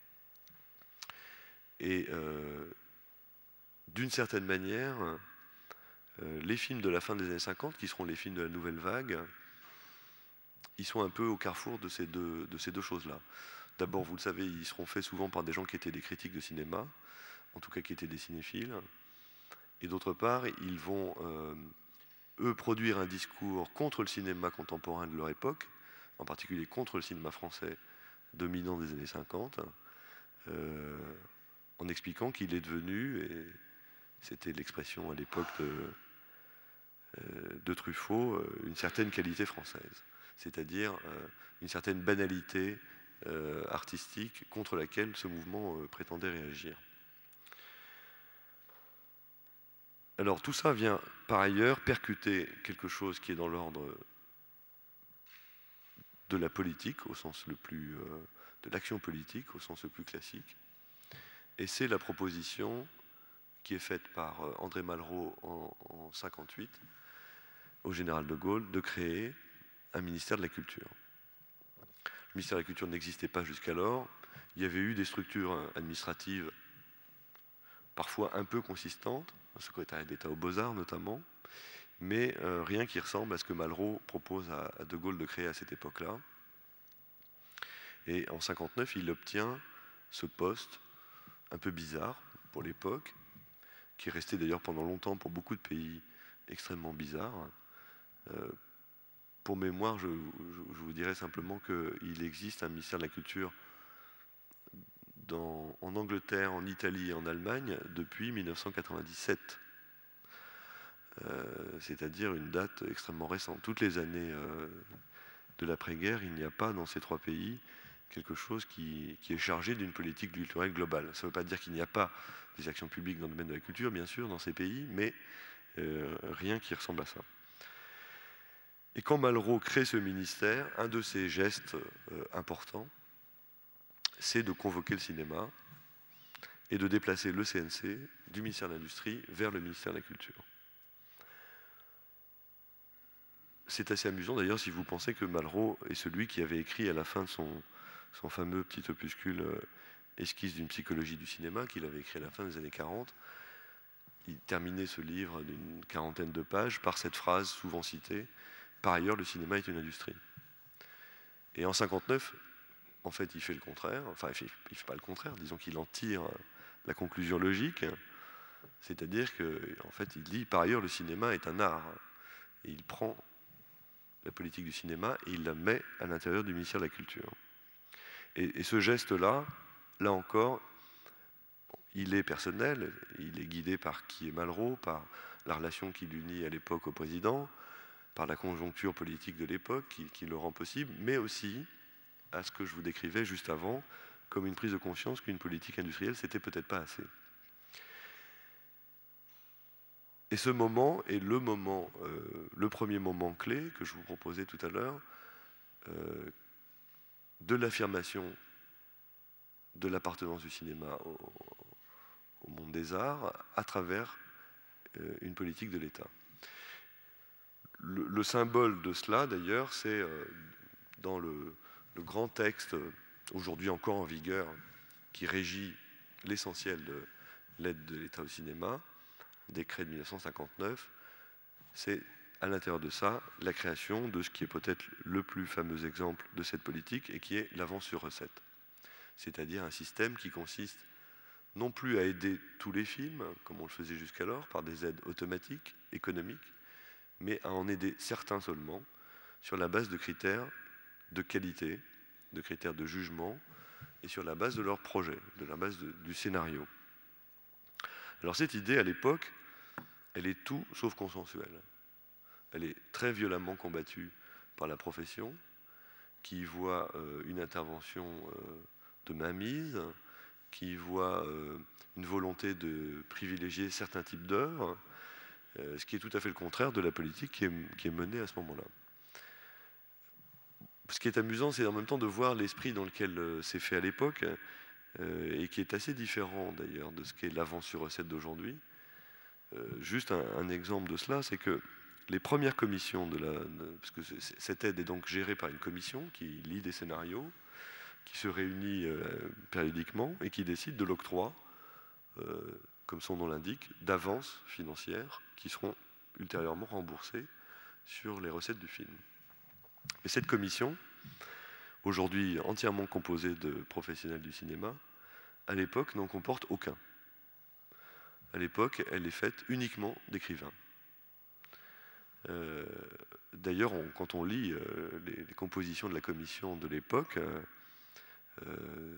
Et euh, d'une certaine manière, euh, les films de la fin des années cinquante, qui seront les films de la nouvelle vague, ils sont un peu au carrefour de ces deux, de ces deux choses-là. D'abord, vous le savez, ils seront faits souvent par des gens qui étaient des critiques de cinéma, en tout cas qui étaient des cinéphiles. Et d'autre part, ils vont, euh, eux, produire un discours contre le cinéma contemporain de leur époque, en particulier contre le cinéma français dominant des années cinquante, euh, en expliquant qu'il est devenu, et c'était l'expression à l'époque de, euh, de Truffaut, euh, une certaine qualité française, c'est-à-dire euh, une certaine banalité euh, artistique contre laquelle ce mouvement euh, prétendait réagir. Alors tout ça vient par ailleurs percuter quelque chose qui est dans l'ordre de la politique au sens le plus euh, de l'action politique au sens le plus classique, et c'est la proposition qui est faite par euh, André Malraux en, en mille neuf cent cinquante-huit au général de Gaulle de créer un ministère de la Culture. Le ministère de la Culture n'existait pas jusqu'alors. Il y avait eu des structures administratives parfois un peu consistantes, un secrétariat d'État aux Beaux-Arts notamment, mais euh, rien qui ressemble à ce que Malraux propose à, à de Gaulle de créer à cette époque-là. Et en mille neuf cent cinquante-neuf, il obtient ce poste un peu bizarre pour l'époque, qui est resté d'ailleurs pendant longtemps pour beaucoup de pays extrêmement bizarre. Euh, pour mémoire, je, je, je vous dirais simplement qu'il existe un ministère de la Culture dans, en Angleterre, en Italie et en Allemagne depuis mille neuf cent quatre-vingt-dix-sept. Euh, c'est-à-dire une date extrêmement récente. Toutes les années euh, de l'après-guerre, il n'y a pas dans ces trois pays quelque chose qui, qui est chargé d'une politique culturelle globale. Ça ne veut pas dire qu'il n'y a pas des actions publiques dans le domaine de la culture, bien sûr, dans ces pays, mais euh, rien qui ressemble à ça. Et quand Malraux crée ce ministère, un de ses gestes euh, importants, c'est de convoquer le cinéma et de déplacer le C N C du ministère de l'Industrie vers le ministère de la Culture. C'est assez amusant d'ailleurs si vous pensez que Malraux est celui qui avait écrit à la fin de son, son fameux petit opuscule euh, Esquisse d'une psychologie du cinéma, qu'il avait écrit à la fin des années quarante. Il terminait ce livre d'une quarantaine de pages par cette phrase souvent citée: par ailleurs, le cinéma est une industrie. Et en cinquante-neuf, en fait, il fait le contraire. Enfin, il ne fait, fait pas le contraire. Disons qu'il en tire la conclusion logique. C'est-à-dire qu'en fait, il dit, par ailleurs, le cinéma est un art. Et il prend la politique du cinéma et il la met à l'intérieur du ministère de la Culture. Et, et ce geste-là, là encore, il est personnel. Il est guidé par qui est Malraux, par la relation qui l'unit à l'époque au président, par la conjoncture politique de l'époque qui, qui le rend possible, mais aussi à ce que je vous décrivais juste avant, comme une prise de conscience qu'une politique industrielle, c'était peut-être pas assez. Et ce moment est le moment, euh, le premier moment clé que je vous proposais tout à l'heure, euh, de l'affirmation de l'appartenance du cinéma au, au monde des arts à travers euh, une politique de l'État. Le, le symbole de cela, d'ailleurs, c'est euh, dans le, le grand texte, aujourd'hui encore en vigueur, qui régit l'essentiel de l'aide de l'État au cinéma, décret de mille neuf cent cinquante-neuf, c'est à l'intérieur de ça la création de ce qui est peut-être le plus fameux exemple de cette politique et qui est l'avance sur recette. C'est-à-dire un système qui consiste non plus à aider tous les films, comme on le faisait jusqu'alors, par des aides automatiques, économiques, mais à en aider certains seulement, sur la base de critères de qualité, de critères de jugement, et sur la base de leur projet, de la base de, du scénario. Alors cette idée, à l'époque, elle est tout sauf consensuelle. Elle est très violemment combattue par la profession, qui voit euh, une intervention euh, de mainmise, qui voit euh, une volonté de privilégier certains types d'œuvres, euh, ce qui est tout à fait le contraire de la politique qui est, qui est menée à ce moment-là. Ce qui est amusant, c'est en même temps de voir l'esprit dans lequel euh, c'est fait à l'époque, euh, et qui est assez différent d'ailleurs de ce qu'est l'avance sur recette d'aujourd'hui. Euh, juste un, un exemple de cela, c'est que les premières commissions de la... De, parce que cette aide est donc gérée par une commission qui lit des scénarios, qui se réunit euh, périodiquement et qui décide de l'octroi, euh, comme son nom l'indique, d'avances financières qui seront ultérieurement remboursées sur les recettes du film. Et cette commission, aujourd'hui entièrement composée de professionnels du cinéma, à l'époque n'en comporte aucun. À l'époque, elle est faite uniquement d'écrivains. Euh, D'ailleurs, on, quand on lit euh, les, les compositions de la commission de l'époque, euh, euh,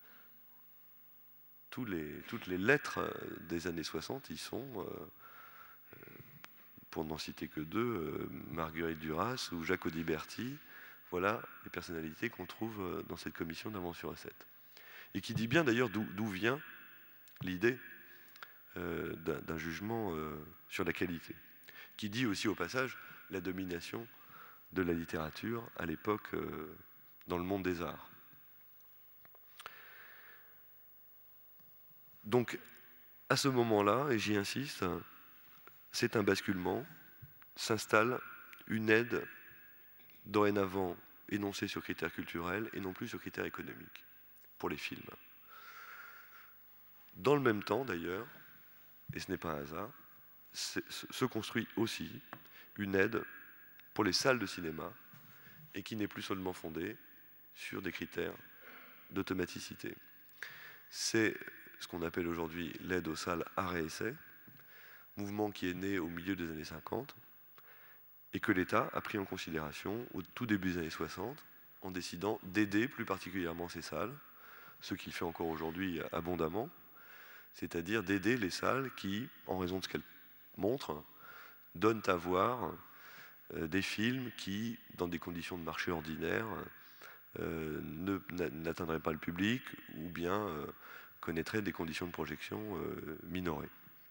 tous les, toutes les lettres des années soixante y sont, euh, pour n'en citer que deux, euh, Marguerite Duras ou Jacques Audiberti. Voilà les personnalités qu'on trouve dans cette commission d'avance sur recette. Et qui dit bien d'ailleurs d'où vient l'idée euh, d'un jugement euh, sur la qualité. Qui dit aussi au passage la domination de la littérature à l'époque euh, dans le monde des arts. Donc, à ce moment-là, et j'y insiste, c'est un basculement, s'installe une aide dorénavant énoncée sur critères culturels et non plus sur critères économiques pour les films. Dans le même temps, d'ailleurs, et ce n'est pas un hasard, se construit aussi une aide pour les salles de cinéma et qui n'est plus seulement fondée sur des critères d'automaticité. C'est ce qu'on appelle aujourd'hui l'aide aux salles art et essai, mouvement qui est né au milieu des années cinquante et que l'État a pris en considération au tout début des années soixante en décidant d'aider plus particulièrement ces salles, ce qu'il fait encore aujourd'hui abondamment, c'est-à-dire d'aider les salles qui, en raison de ce qu'elles montrent, donnent à voir euh, des films qui, dans des conditions de marché ordinaires, euh, n'atteindraient pas le public ou bien euh, connaîtraient des conditions de projection euh, minorées.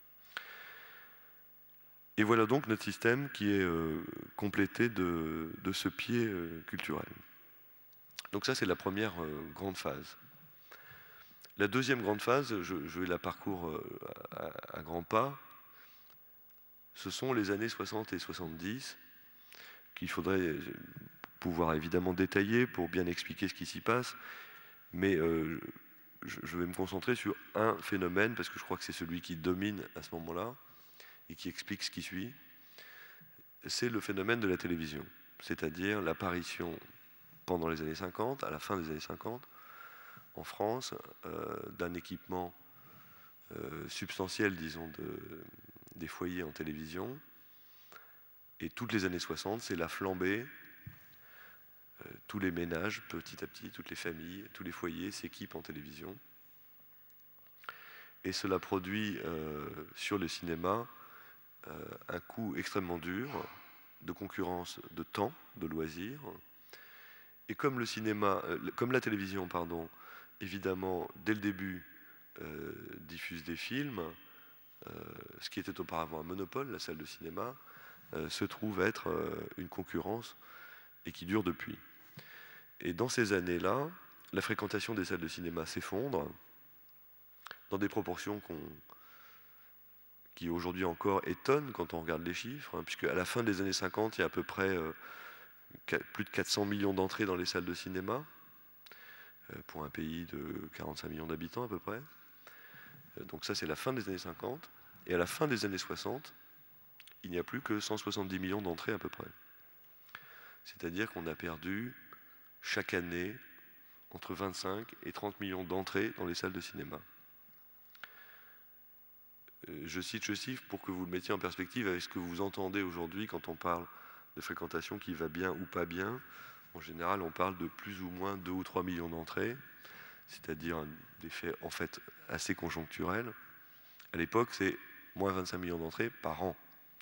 Et voilà donc notre système qui est euh, complété de, de ce pied euh, culturel. Donc ça, c'est la première euh, grande phase. La deuxième grande phase, je, je vais la parcours euh, à, à grands pas, ce sont les années soixante et soixante-dix, qu'il faudrait pouvoir évidemment détailler pour bien expliquer ce qui s'y passe, mais euh, je, je vais me concentrer sur un phénomène, parce que je crois que c'est celui qui domine à ce moment-là, et qui explique ce qui suit, c'est le phénomène de la télévision, c'est-à-dire l'apparition pendant les années cinquante, à la fin des années cinquante, en France, euh, d'un équipement euh, substantiel, disons, de, des foyers en télévision. Et toutes les années soixante, c'est la flambée. Euh, tous les ménages, petit à petit, toutes les familles, tous les foyers s'équipent en télévision. Et cela produit euh, sur le cinéma euh, un coût extrêmement dur de concurrence de temps, de loisirs. Et comme le cinéma, euh, comme la télévision, pardon, évidemment, dès le début, euh, diffuse des films, euh, ce qui était auparavant un monopole, la salle de cinéma, euh, se trouve être euh, une concurrence et qui dure depuis. Et dans ces années-là, la fréquentation des salles de cinéma s'effondre dans des proportions qu'on, qui aujourd'hui encore étonnent quand on regarde les chiffres, hein, puisque à la fin des années cinquante, il y a à peu près euh, plus de quatre cents millions d'entrées dans les salles de cinéma, euh, pour un pays de quarante-cinq millions d'habitants à peu près. Euh, donc ça, c'est la fin des années cinquante. Et à la fin des années soixante, il n'y a plus que cent soixante-dix millions d'entrées à peu près. C'est-à-dire qu'on a perdu chaque année entre vingt-cinq et trente millions d'entrées dans les salles de cinéma. Euh, je cite ce chiffre pour que vous le mettiez en perspective avec ce que vous entendez aujourd'hui quand on parle de fréquentation qui va bien ou pas bien. En général, on parle de plus ou moins deux ou trois millions d'entrées, c'est-à-dire des faits en fait assez conjoncturels. À l'époque, c'est moins vingt-cinq millions d'entrées par an.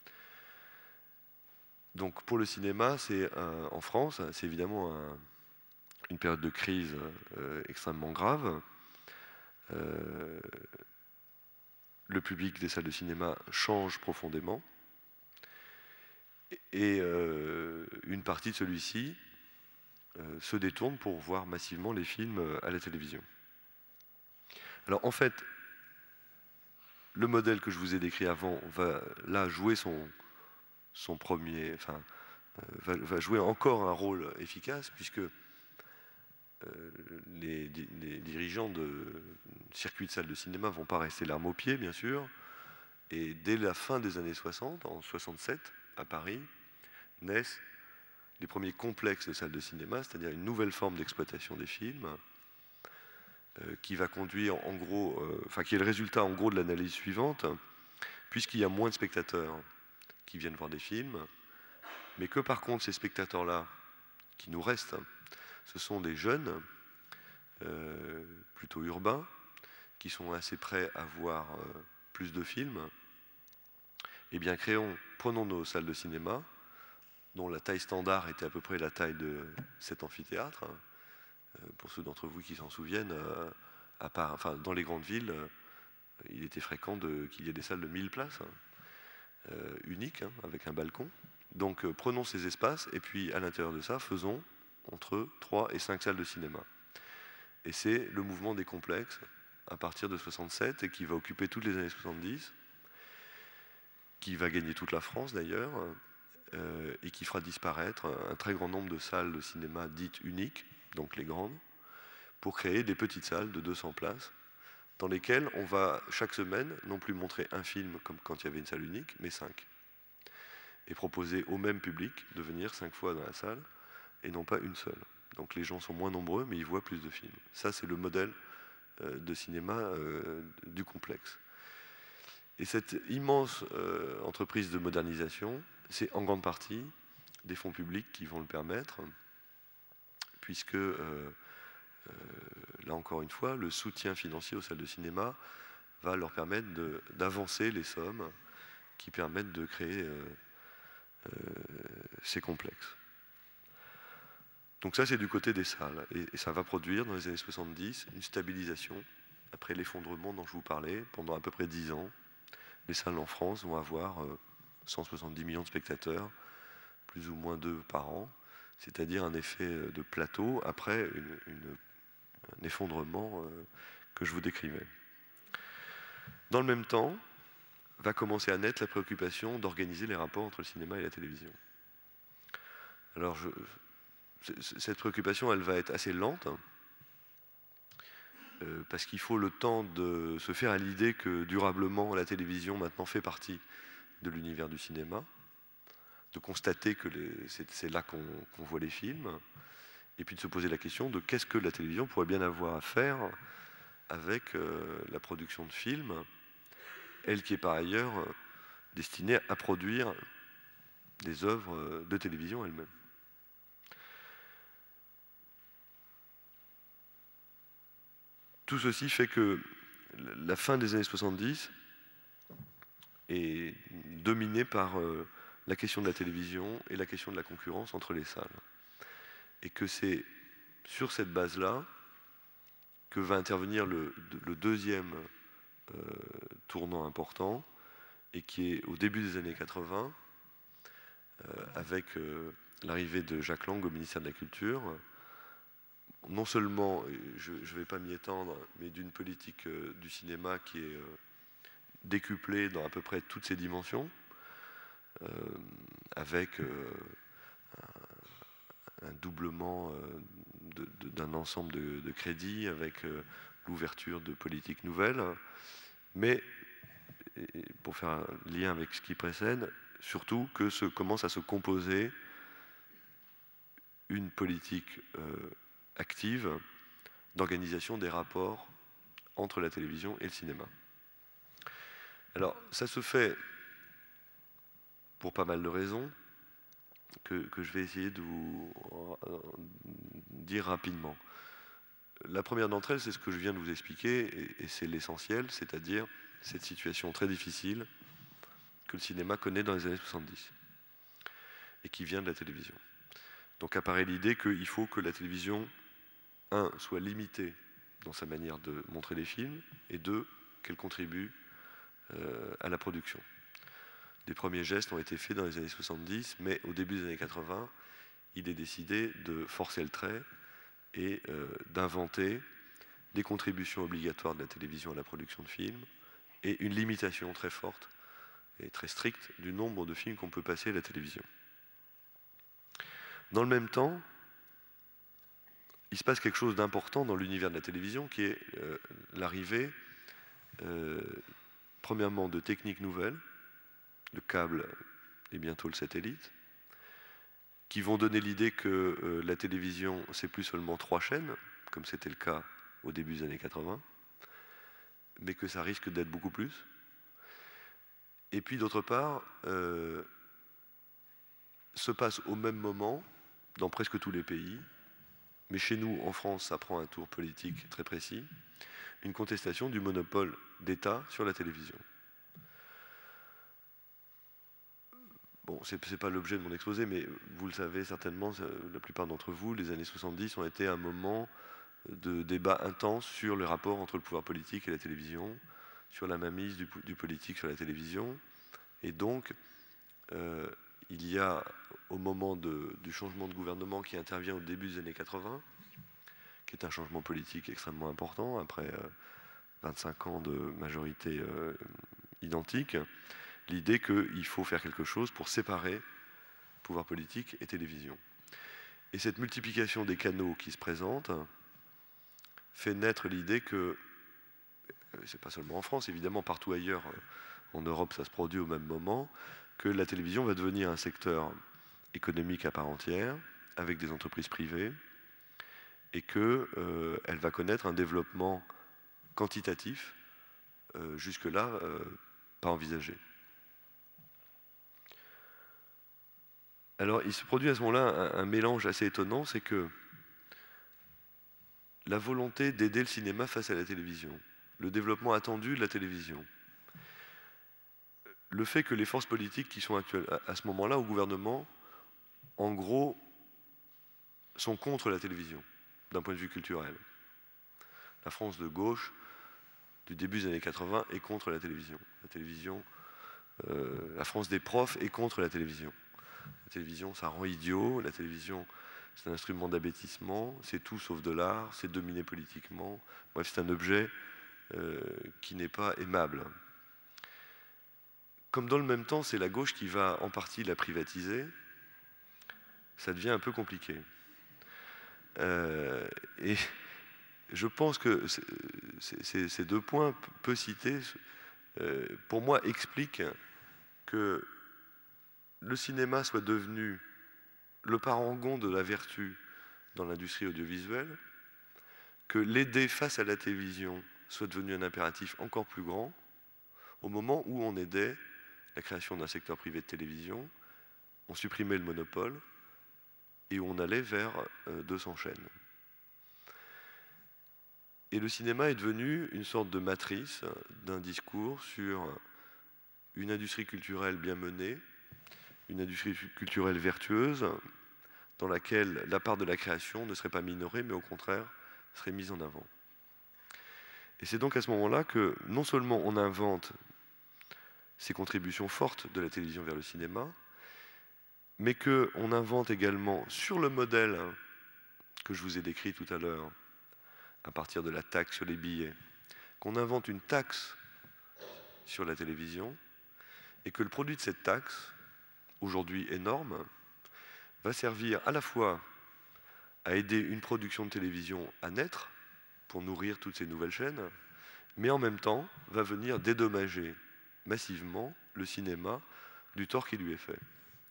Donc pour le cinéma, c'est euh, en France, c'est évidemment un, une période de crise euh, extrêmement grave. Euh, le public des salles de cinéma change profondément. Et euh, une partie de celui-ci euh, se détourne pour voir massivement les films à la télévision. Alors en fait, le modèle que je vous ai décrit avant va là jouer son, son premier, enfin, euh, va, va jouer encore un rôle efficace, puisque euh, les, les dirigeants de circuits de salles de cinéma ne vont pas rester l'arme au pied, bien sûr. Et dès la fin des années soixante, en soixante-sept, à Paris, naissent les premiers complexes de salles de cinéma, c'est-à-dire une nouvelle forme d'exploitation des films, euh, qui va conduire en gros, euh, enfin qui est le résultat en gros de l'analyse suivante, puisqu'il y a moins de spectateurs qui viennent voir des films, mais que par contre ces spectateurs-là, qui nous restent, ce sont des jeunes, euh, plutôt urbains, qui sont assez prêts à voir euh, plus de films. Eh bien, créons, prenons nos salles de cinéma, dont la taille standard était à peu près la taille de cet amphithéâtre. Euh, pour ceux d'entre vous qui s'en souviennent, euh, à part, enfin, dans les grandes villes, euh, il était fréquent de, qu'il y ait des salles de mille places, hein, euh, uniques, hein, avec un balcon. Donc, euh, prenons ces espaces et puis, à l'intérieur de ça, faisons entre trois et cinq salles de cinéma. Et c'est le mouvement des complexes à partir de soixante-sept et qui va occuper toutes les années soixante-dix, qui va gagner toute la France d'ailleurs, euh, et qui fera disparaître un très grand nombre de salles de cinéma dites uniques, donc les grandes, pour créer des petites salles de deux cents places, dans lesquelles on va chaque semaine non plus montrer un film comme quand il y avait une salle unique, mais cinq. Et proposer au même public de venir cinq fois dans la salle, et non pas une seule. Donc les gens sont moins nombreux, mais ils voient plus de films. Ça, c'est le modèle euh, de cinéma euh, du complexe. Et cette immense euh, entreprise de modernisation, c'est en grande partie des fonds publics qui vont le permettre, puisque, euh, euh, là encore une fois, le soutien financier aux salles de cinéma va leur permettre de, d'avancer les sommes qui permettent de créer euh, euh, c'est complexe. Donc ça, c'est du côté des salles. Et, et ça va produire, dans les années soixante-dix, une stabilisation. Après l'effondrement dont je vous parlais, pendant à peu près dix ans, les salles en France vont avoir euh, cent soixante-dix millions de spectateurs, plus ou moins deux par an, c'est-à-dire un effet de plateau après une, une, un effondrement euh, que je vous décrivais. Dans le même temps, va commencer à naître la préoccupation d'organiser les rapports entre le cinéma et la télévision. Alors, je, cette préoccupation, elle va être assez lente, hein, euh, parce qu'il faut le temps de se faire à l'idée que durablement la télévision maintenant fait partie de l'univers du cinéma, de constater que c'est là qu'on qu'on voit les films, et puis de se poser la question de qu'est-ce que la télévision pourrait bien avoir à faire avec euh, la production de films, elle qui est par ailleurs euh, destinée à produire des œuvres de télévision elles-mêmes. Tout ceci fait que la fin des années soixante-dix est dominée par euh, la question de la télévision et la question de la concurrence entre les salles. Et que c'est sur cette base-là que va intervenir le, le deuxième euh, tournant important, et qui est au début des années quatre-vingts, euh, avec euh, l'arrivée de Jacques Lang au ministère de la Culture, non seulement, je ne vais pas m'y étendre, mais d'une politique euh, du cinéma qui est euh, décuplée dans à peu près toutes ses dimensions, euh, avec euh, un, un doublement euh, d'un ensemble de, de crédits, avec euh, l'ouverture de politiques nouvelles, mais, et pour faire un lien avec ce qui précède, surtout que se, commence à se composer une politique euh, active d'organisation des rapports entre la télévision et le cinéma. Alors, ça se fait pour pas mal de raisons que, que je vais essayer de vous dire rapidement. La première d'entre elles, c'est ce que je viens de vous expliquer, et, et c'est l'essentiel, c'est-à-dire cette situation très difficile que le cinéma connaît dans les années soixante-dix et qui vient de la télévision. Donc apparaît l'idée qu'il faut que la télévision, un, soit limitée dans sa manière de montrer les films, et deux, qu'elle contribue euh, à la production. Des premiers gestes ont été faits dans les années soixante-dix, mais au début des années quatre-vingts, il est décidé de forcer le trait et euh, d'inventer des contributions obligatoires de la télévision à la production de films et une limitation très forte et très stricte du nombre de films qu'on peut passer à la télévision. Dans le même temps, il se passe quelque chose d'important dans l'univers de la télévision qui est euh, l'arrivée, euh, premièrement, de techniques nouvelles, le câble et bientôt le satellite, qui vont donner l'idée que euh, la télévision, c'est plus seulement trois chaînes, comme c'était le cas au début des années quatre-vingts, mais que ça risque d'être beaucoup plus. Et puis d'autre part, euh, se passe au même moment, dans presque tous les pays, mais chez nous, en France, ça prend un tour politique très précis, une contestation du monopole d'État sur la télévision. Bon, ce n'est pas l'objet de mon exposé, mais vous le savez certainement, la plupart d'entre vous, les années soixante-dix ont été un moment de débat intense sur le rapport entre le pouvoir politique et la télévision, sur la mainmise du, du politique sur la télévision. Et donc, euh, il y a, au moment de, du changement de gouvernement qui intervient au début des années quatre-vingts, qui est un changement politique extrêmement important, après euh, vingt-cinq ans de majorité euh, identique, l'idée qu'il faut faire quelque chose pour séparer pouvoir politique et télévision. Et cette multiplication des canaux qui se présentent fait naître l'idée que, c'est pas seulement en France, évidemment partout ailleurs, en Europe ça se produit au même moment, que la télévision va devenir un secteur économique à part entière, avec des entreprises privées, et qu'elle euh, va connaître un développement quantitatif, euh, jusque-là euh, pas envisagé. Alors il se produit à ce moment-là un, un mélange assez étonnant, c'est que la volonté d'aider le cinéma face à la télévision, le développement attendu de la télévision, le fait que les forces politiques qui sont actuelles à, à ce moment-là au gouvernement, en gros, sont contre la télévision, d'un point de vue culturel. La France de gauche, du début des années quatre-vingts, est contre la télévision. La télévision, euh, la France des profs est contre la télévision. La télévision, ça rend idiot. La télévision, c'est un instrument d'abêtissement. C'est tout sauf de l'art. C'est dominé politiquement. Bref, c'est un objet euh, qui n'est pas aimable. Comme dans le même temps, c'est la gauche qui va en partie la privatiser, ça devient un peu compliqué. Euh, et je pense que ces deux points, peu cités, euh, pour moi, expliquent que le cinéma soit devenu le parangon de la vertu dans l'industrie audiovisuelle, que l'aider face à la télévision soit devenu un impératif encore plus grand, au moment où on aidait la création d'un secteur privé de télévision, on supprimait le monopole et on allait vers euh, deux cents chaînes. Et le cinéma est devenu une sorte de matrice d'un discours sur une industrie culturelle bien menée, une industrie culturelle vertueuse, dans laquelle la part de la création ne serait pas minorée, mais au contraire serait mise en avant. Et c'est donc à ce moment-là que non seulement on invente ces contributions fortes de la télévision vers le cinéma, mais qu'on invente également, sur le modèle que je vous ai décrit tout à l'heure, à partir de la taxe sur les billets, qu'on invente une taxe sur la télévision, et que le produit de cette taxe, aujourd'hui énorme, va servir à la fois à aider une production de télévision à naître, pour nourrir toutes ces nouvelles chaînes, mais en même temps va venir dédommager massivement le cinéma du tort qui lui est fait.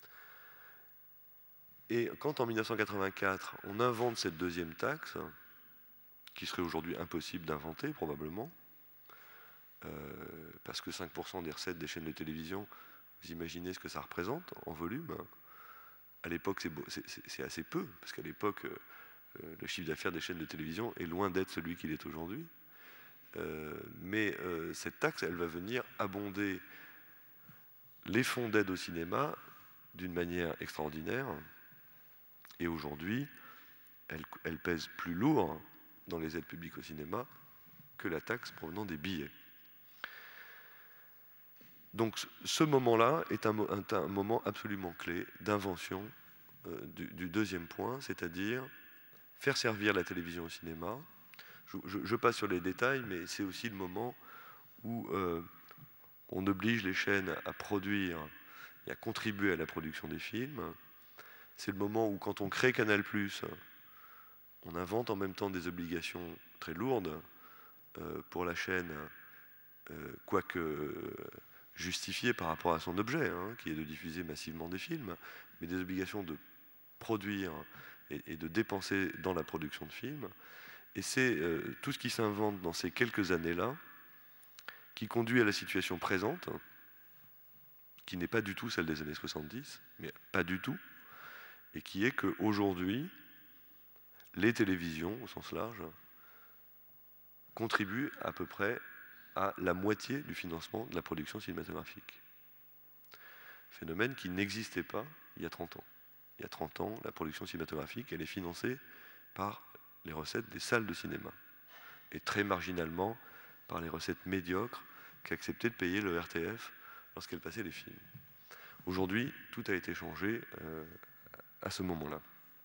Et quand en mille neuf cent quatre-vingt-quatre, on invente cette deuxième taxe, qui serait aujourd'hui impossible d'inventer probablement, euh, parce que cinq pour cent des recettes des chaînes de télévision, vous imaginez ce que ça représente en volume. À l'époque, c'est assez peu, parce qu'à l'époque, euh, le chiffre d'affaires des chaînes de télévision est loin d'être celui qu'il est aujourd'hui. Euh, mais euh, cette taxe, elle va venir abonder les fonds d'aide au cinéma d'une manière extraordinaire. Et aujourd'hui, elle, elle pèse plus lourd dans les aides publiques au cinéma que la taxe provenant des billets. Donc ce moment-là est un, un, un moment absolument clé d'invention euh, du, du deuxième point, c'est-à-dire faire servir la télévision au cinéma. Je, je, je passe sur les détails, mais c'est aussi le moment où euh, on oblige les chaînes à produire et à contribuer à la production des films. C'est le moment où, quand on crée Canal plus, on invente en même temps des obligations très lourdes euh, pour la chaîne, euh, quoique euh, justifiées par rapport à son objet, hein, qui est de diffuser massivement des films, mais des obligations de produire et, et de dépenser dans la production de films. Et c'est euh, tout ce qui s'invente dans ces quelques années-là qui conduit à la situation présente, qui n'est pas du tout celle des années soixante-dix, mais pas du tout, et qui est qu'aujourd'hui, les télévisions, au sens large, contribuent à peu près à la moitié du financement de la production cinématographique. Phénomène qui n'existait pas il y a trente ans. Il y a trente ans, la production cinématographique, elle est financée par les recettes des salles de cinéma, et très marginalement par les recettes médiocres qu'acceptait de payer le R T F lorsqu'elle passait les films. Aujourd'hui, tout a été changé euh, à ce moment-là.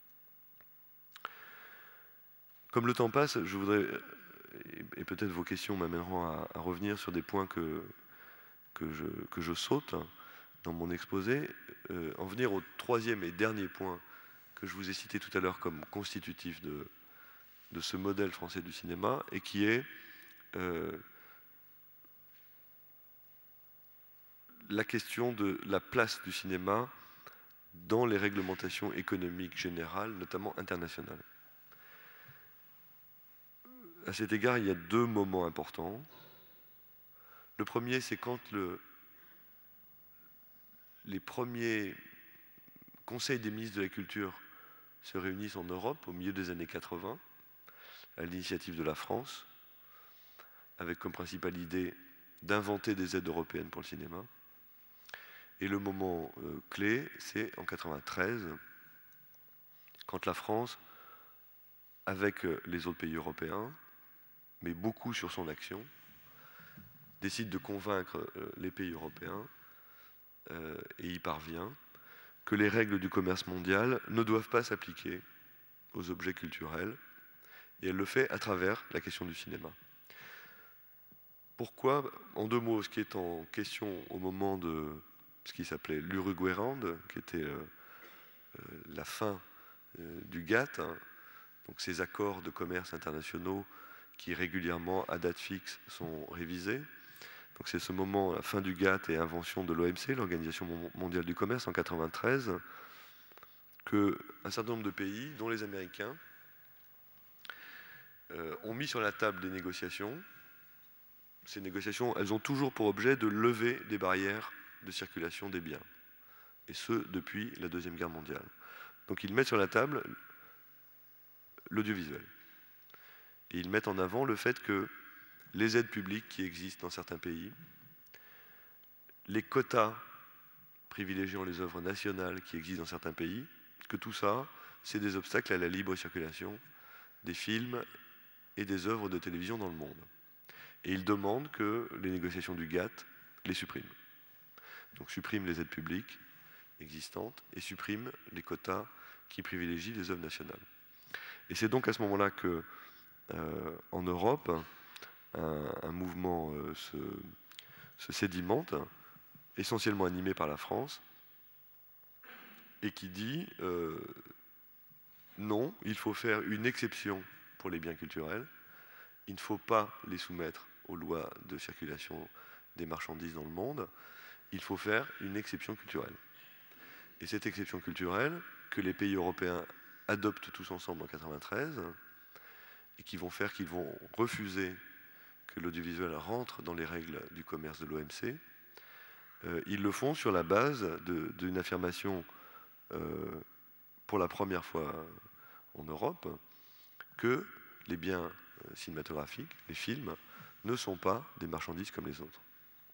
Comme le temps passe, je voudrais, et peut-être vos questions m'amèneront à, à revenir sur des points que, que, je, que je saute dans mon exposé, euh, en venir au troisième et dernier point que je vous ai cité tout à l'heure comme constitutif de, de ce modèle français du cinéma, et qui est euh, la question de la place du cinéma dans les réglementations économiques générales, notamment internationales. À cet égard, il y a deux moments importants. Le premier, c'est quand le, les premiers conseils des ministres de la Culture se réunissent en Europe au milieu des années quatre-vingts, à l'initiative de la France, avec comme principale idée d'inventer des aides européennes pour le cinéma. Et le moment euh, clé, c'est en quatre-vingt-treize, quand la France, avec les autres pays européens, mais beaucoup sur son action, décide de convaincre euh, les pays européens, euh, et y parvient, que les règles du commerce mondial ne doivent pas s'appliquer aux objets culturels, et elle le fait à travers la question du cinéma. Pourquoi? En deux mots, ce qui est en question au moment de ce qui s'appelait l'Uruguay-Round, qui était euh, euh, la fin euh, du GATT, hein, donc ces accords de commerce internationaux qui régulièrement, à date fixe, sont révisés. Donc c'est ce moment, la fin du GATT et invention de l'O M C, l'Organisation mondiale du commerce, en quatre-vingt-treize, qu'un certain nombre de pays, dont les Américains, euh, ont mis sur la table des négociations. Ces négociations, elles ont toujours pour objet de lever des barrières de circulation des biens, et ce, depuis la Deuxième Guerre mondiale. Donc ils mettent sur la table l'audiovisuel. Et ils mettent en avant le fait que les aides publiques qui existent dans certains pays, les quotas privilégiant les œuvres nationales qui existent dans certains pays, que tout ça, c'est des obstacles à la libre circulation des films et des œuvres de télévision dans le monde. Et ils demandent que les négociations du GATT les suppriment. Donc suppriment les aides publiques existantes et suppriment les quotas qui privilégient les œuvres nationales. Et c'est donc à ce moment-là que, euh, en Europe, un, un mouvement euh, se, se sédimente, essentiellement animé par la France, et qui dit euh, non, il faut faire une exception pour les biens culturels, il ne faut pas les soumettre aux lois de circulation des marchandises dans le monde, il faut faire une exception culturelle. Et cette exception culturelle, que les pays européens adoptent tous ensemble en quatre-vingt-treize, et qui vont faire qu'ils vont refuser que l'audiovisuel rentre dans les règles du commerce de l'O M C, euh, ils le font sur la base d'une affirmation euh, pour la première fois en Europe, que les biens cinématographiques, les films, ne sont pas des marchandises comme les autres.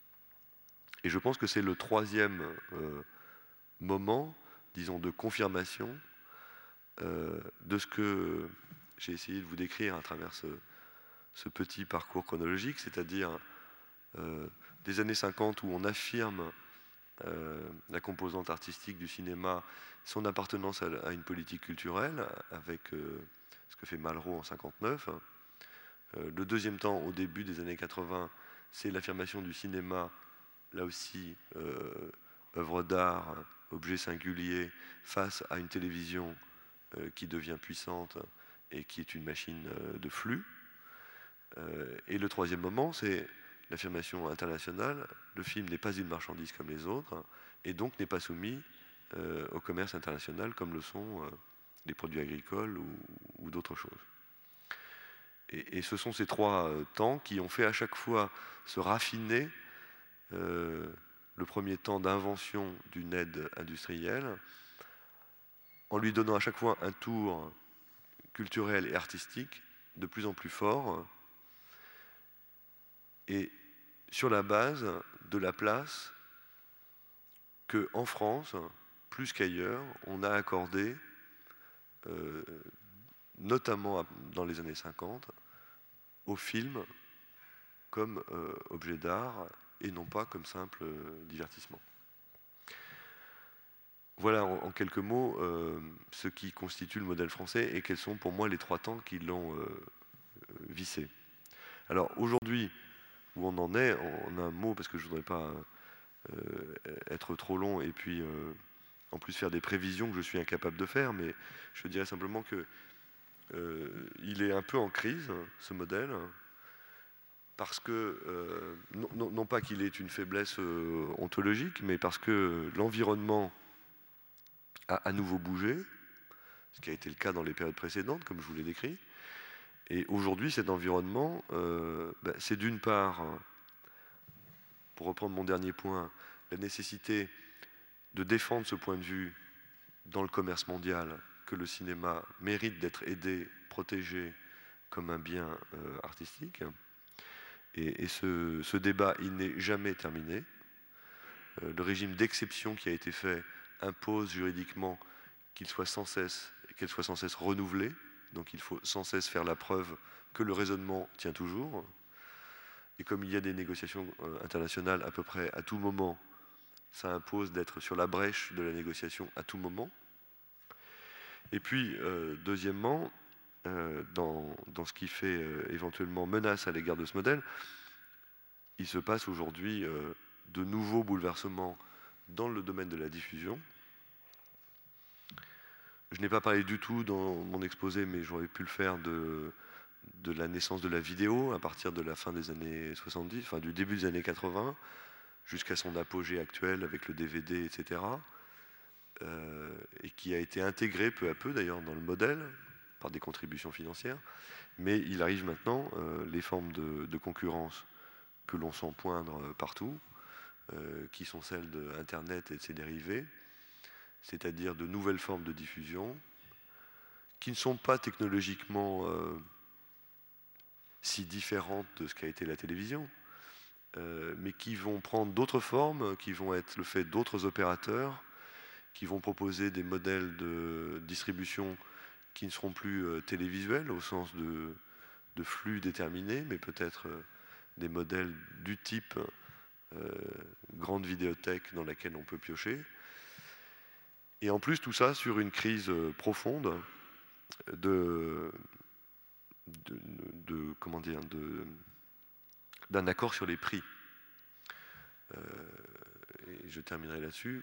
Et je pense que c'est le troisième euh, moment, disons, de confirmation euh, de ce que j'ai essayé de vous décrire à travers ce, ce petit parcours chronologique, c'est-à-dire euh, des années cinquante où on affirme euh, la composante artistique du cinéma, son appartenance à, à une politique culturelle, avec euh, ce que fait Malraux en cinquante-neuf. Euh, le deuxième temps, au début des années quatre-vingts, c'est l'affirmation du cinéma, là aussi, euh, œuvre d'art, objet singulier, face à une télévision euh, qui devient puissante et qui est une machine euh, de flux. Euh, et le troisième moment, c'est l'affirmation internationale, le film n'est pas une marchandise comme les autres, et donc n'est pas soumis euh, au commerce international comme le sont euh, les produits agricoles ou, ou d'autres choses. Et, et ce sont ces trois euh, temps qui ont fait à chaque fois se raffiner euh, le premier temps d'invention d'une aide industrielle, en lui donnant à chaque fois un tour culturel et artistique de plus en plus fort, et sur la base de la place qu'en France, plus qu'ailleurs, on a accordé, euh, notamment dans les années cinquante, au film comme euh, objet d'art et non pas comme simple euh, divertissement. Voilà en, en quelques mots euh, ce qui constitue le modèle français et quels sont pour moi les trois temps qui l'ont euh, vissé. Alors aujourd'hui, où on en est, en un mot, parce que je ne voudrais pas euh, être trop long et puis euh, en plus faire des prévisions que je suis incapable de faire, mais je dirais simplement que euh, il est un peu en crise, ce modèle, parce que, euh, non, non pas qu'il ait une faiblesse euh, ontologique, mais parce que l'environnement a à nouveau bougé, ce qui a été le cas dans les périodes précédentes, comme je vous l'ai décrit. Et aujourd'hui, cet environnement, euh, ben, c'est d'une part, pour reprendre mon dernier point, la nécessité de défendre ce point de vue dans le commerce mondial, que le cinéma mérite d'être aidé, protégé comme un bien euh, artistique. Et, et ce, ce débat, il n'est jamais terminé. euh, le régime d'exception qui a été fait impose juridiquement qu'il soit sans cesse, qu'elle soit sans cesse renouvelée. Donc il faut sans cesse faire la preuve que le raisonnement tient toujours. Et comme il y a des négociations euh, internationales à peu près à tout moment, ça impose d'être sur la brèche de la négociation à tout moment. Et puis, euh, deuxièmement, euh, dans, dans ce qui fait euh, éventuellement menace à l'égard de ce modèle, il se passe aujourd'hui euh, de nouveaux bouleversements dans le domaine de la diffusion. Je n'ai pas parlé du tout dans mon exposé, mais j'aurais pu le faire de, de la naissance de la vidéo à partir de la fin des années soixante-dix, enfin du début des années quatre-vingts, jusqu'à son apogée actuel avec le D V D, et cetera. Euh, et qui a été intégré peu à peu d'ailleurs dans le modèle par des contributions financières. Mais il arrive maintenant euh, les formes de, de concurrence que l'on sent poindre partout, euh, qui sont celles d'Internet et de ses dérivés, c'est-à-dire de nouvelles formes de diffusion, qui ne sont pas technologiquement euh, si différentes de ce qu'a été la télévision, euh, mais qui vont prendre d'autres formes, qui vont être le fait d'autres opérateurs, qui vont proposer des modèles de distribution qui ne seront plus euh, télévisuels au sens de, de flux déterminés, mais peut-être euh, des modèles du type euh, grande vidéothèque dans laquelle on peut piocher. Et en plus, tout ça sur une crise profonde de, de, de comment dire, de, d'un accord sur les prix. Euh, et je terminerai là-dessus.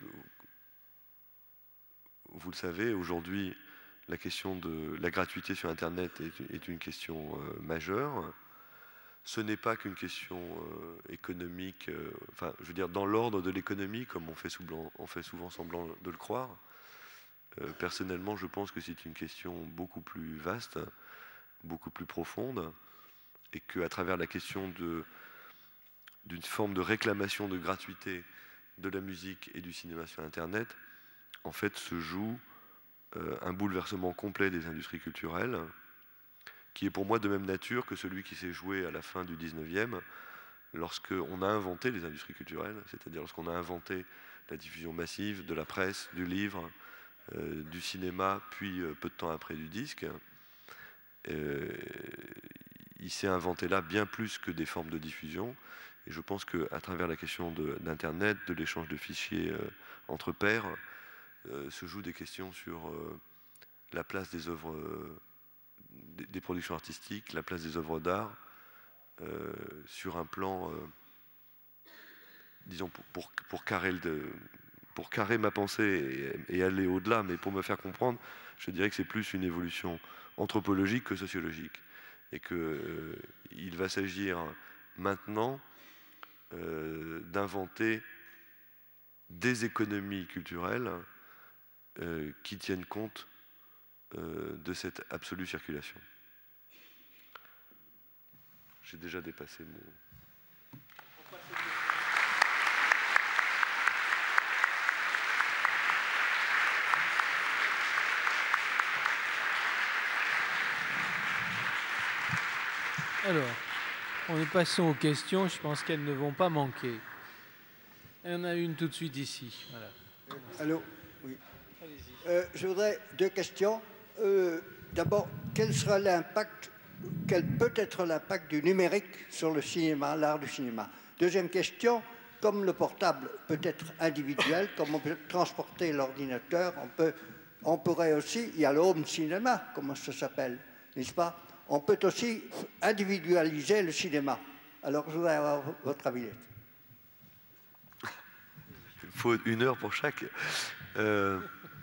Vous le savez, aujourd'hui, la question de la gratuité sur Internet est, est une question euh, majeure. Ce n'est pas qu'une question euh, économique, euh, enfin, je veux dire, dans l'ordre de l'économie, comme on fait, soublant, on fait souvent semblant de le croire. Euh, personnellement, je pense que c'est une question beaucoup plus vaste, beaucoup plus profonde, et qu'à travers la question de, d'une forme de réclamation de gratuité de la musique et du cinéma sur Internet, en fait, se joue euh, un bouleversement complet des industries culturelles, qui est pour moi de même nature que celui qui s'est joué à la fin du dix-neuvième, lorsqu'on a inventé les industries culturelles, c'est-à-dire lorsqu'on a inventé la diffusion massive de la presse, du livre, euh, du cinéma, puis euh, peu de temps après du disque. Euh, il s'est inventé là bien plus que des formes de diffusion, et je pense qu'à travers la question de, d'Internet, de l'échange de fichiers euh, entre pairs, euh, se jouent des questions sur euh, la place des œuvres, euh, des, des productions artistiques, la place des œuvres d'art, euh, sur un plan, euh, disons, pour, pour, pour, carrer le, pour carrer ma pensée et, et aller au-delà, mais pour me faire comprendre, je dirais que c'est plus une évolution anthropologique que sociologique, et qu'il euh, va s'agir maintenant euh, d'inventer des économies culturelles euh, qui tiennent compte euh, de cette absolue circulation. J'ai déjà dépassé mon... Alors, on est passé aux questions, je pense qu'elles ne vont pas manquer. Il y en a une tout de suite ici. Voilà. Allô? Oui. Euh, je voudrais deux questions. Euh, d'abord, quel sera l'impact, quel peut être l'impact du numérique sur le cinéma, l'art du cinéma? Deuxième question, comme le portable peut être individuel, comme on peut transporter l'ordinateur, on, peut, on pourrait aussi, il y a le home cinéma, comment ça s'appelle, n'est-ce pas? On peut aussi individualiser le cinéma. Alors, je voudrais avoir votre avis. Il faut une heure pour chaque. Euh,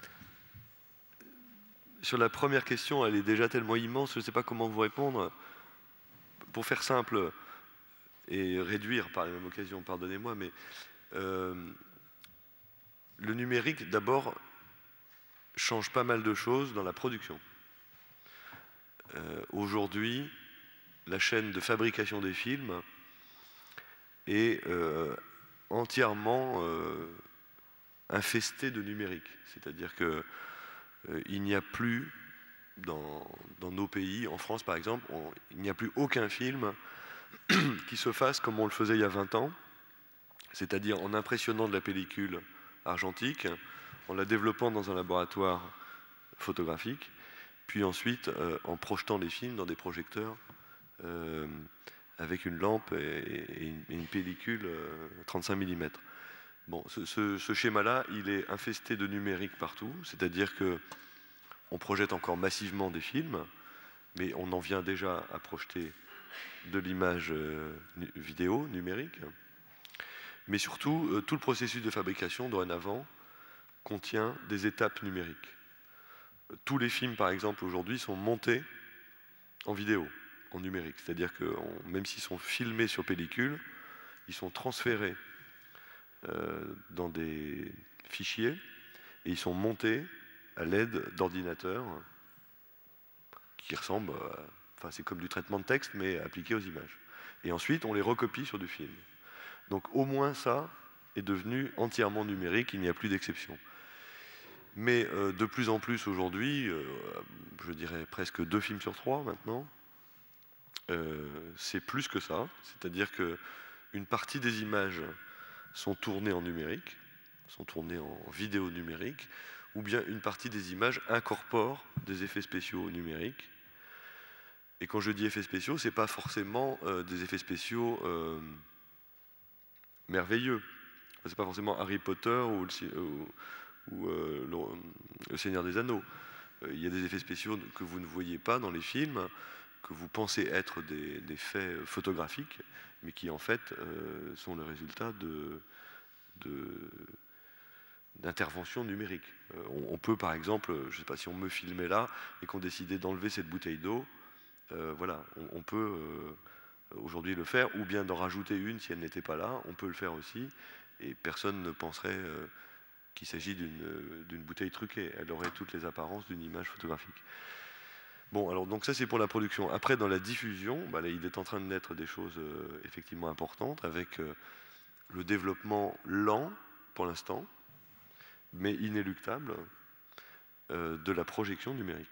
sur la première question, elle est déjà tellement immense, je ne sais pas comment vous répondre. Pour faire simple et réduire par la même occasion, pardonnez-moi, mais euh, le numérique, d'abord, change pas mal de choses dans la production. Euh, Aujourd'hui, la chaîne de fabrication des films est euh, entièrement euh, infestée de numérique. C'est-à-dire qu'il euh, n'y a plus, dans, dans nos pays, en France par exemple, on, il n'y a plus aucun film qui se fasse comme on le faisait il y a vingt ans, c'est-à-dire en impressionnant de la pellicule argentique, en la développant dans un laboratoire photographique, puis ensuite euh, en projetant les films dans des projecteurs euh, avec une lampe et, et, une, et une pellicule euh, trente-cinq millimètres. Bon, ce, ce, ce schéma-là, il est infesté de numérique partout, c'est-à-dire que on projette encore massivement des films, mais on en vient déjà à projeter de l'image euh, vidéo numérique. Mais surtout, euh, tout le processus de fabrication, dorénavant, contient des étapes numériques. Tous les films, par exemple, aujourd'hui, sont montés en vidéo, en numérique. C'est-à-dire que on, même s'ils sont filmés sur pellicule, ils sont transférés euh, dans des fichiers et ils sont montés à l'aide d'ordinateurs qui ressemblent, à, enfin c'est comme du traitement de texte, mais appliqué aux images. Et ensuite, on les recopie sur du film. Donc au moins ça est devenu entièrement numérique, il n'y a plus d'exception. Mais euh, de plus en plus aujourd'hui, euh, je dirais presque deux films sur trois maintenant, euh, c'est plus que ça. C'est-à-dire qu'une partie des images sont tournées en numérique, sont tournées en vidéo numérique, ou bien une partie des images incorpore des effets spéciaux numériques. Et quand je dis effets spéciaux, ce n'est pas forcément euh, des effets spéciaux euh, merveilleux. Ce n'est pas forcément Harry Potter ou le, ou, ou euh, le, le Seigneur des Anneaux. Euh, il y a des effets spéciaux que vous ne voyez pas dans les films, que vous pensez être des, des faits photographiques, mais qui en fait euh, sont le résultat de, de, d'interventions numériques. Euh, on, on peut par exemple, je ne sais pas si on me filmait là et qu'on décidait d'enlever cette bouteille d'eau, euh, voilà, on, on peut euh, aujourd'hui le faire, ou bien d'en rajouter une si elle n'était pas là, on peut le faire aussi, et personne ne penserait euh, qu'il s'agit d'une, d'une bouteille truquée, elle aurait toutes les apparences d'une image photographique. Bon, alors donc ça c'est pour la production. Après, dans la diffusion, bah, là, il est en train de naître des choses euh, effectivement importantes, avec euh, le développement lent, pour l'instant, mais inéluctable, euh, de la projection numérique.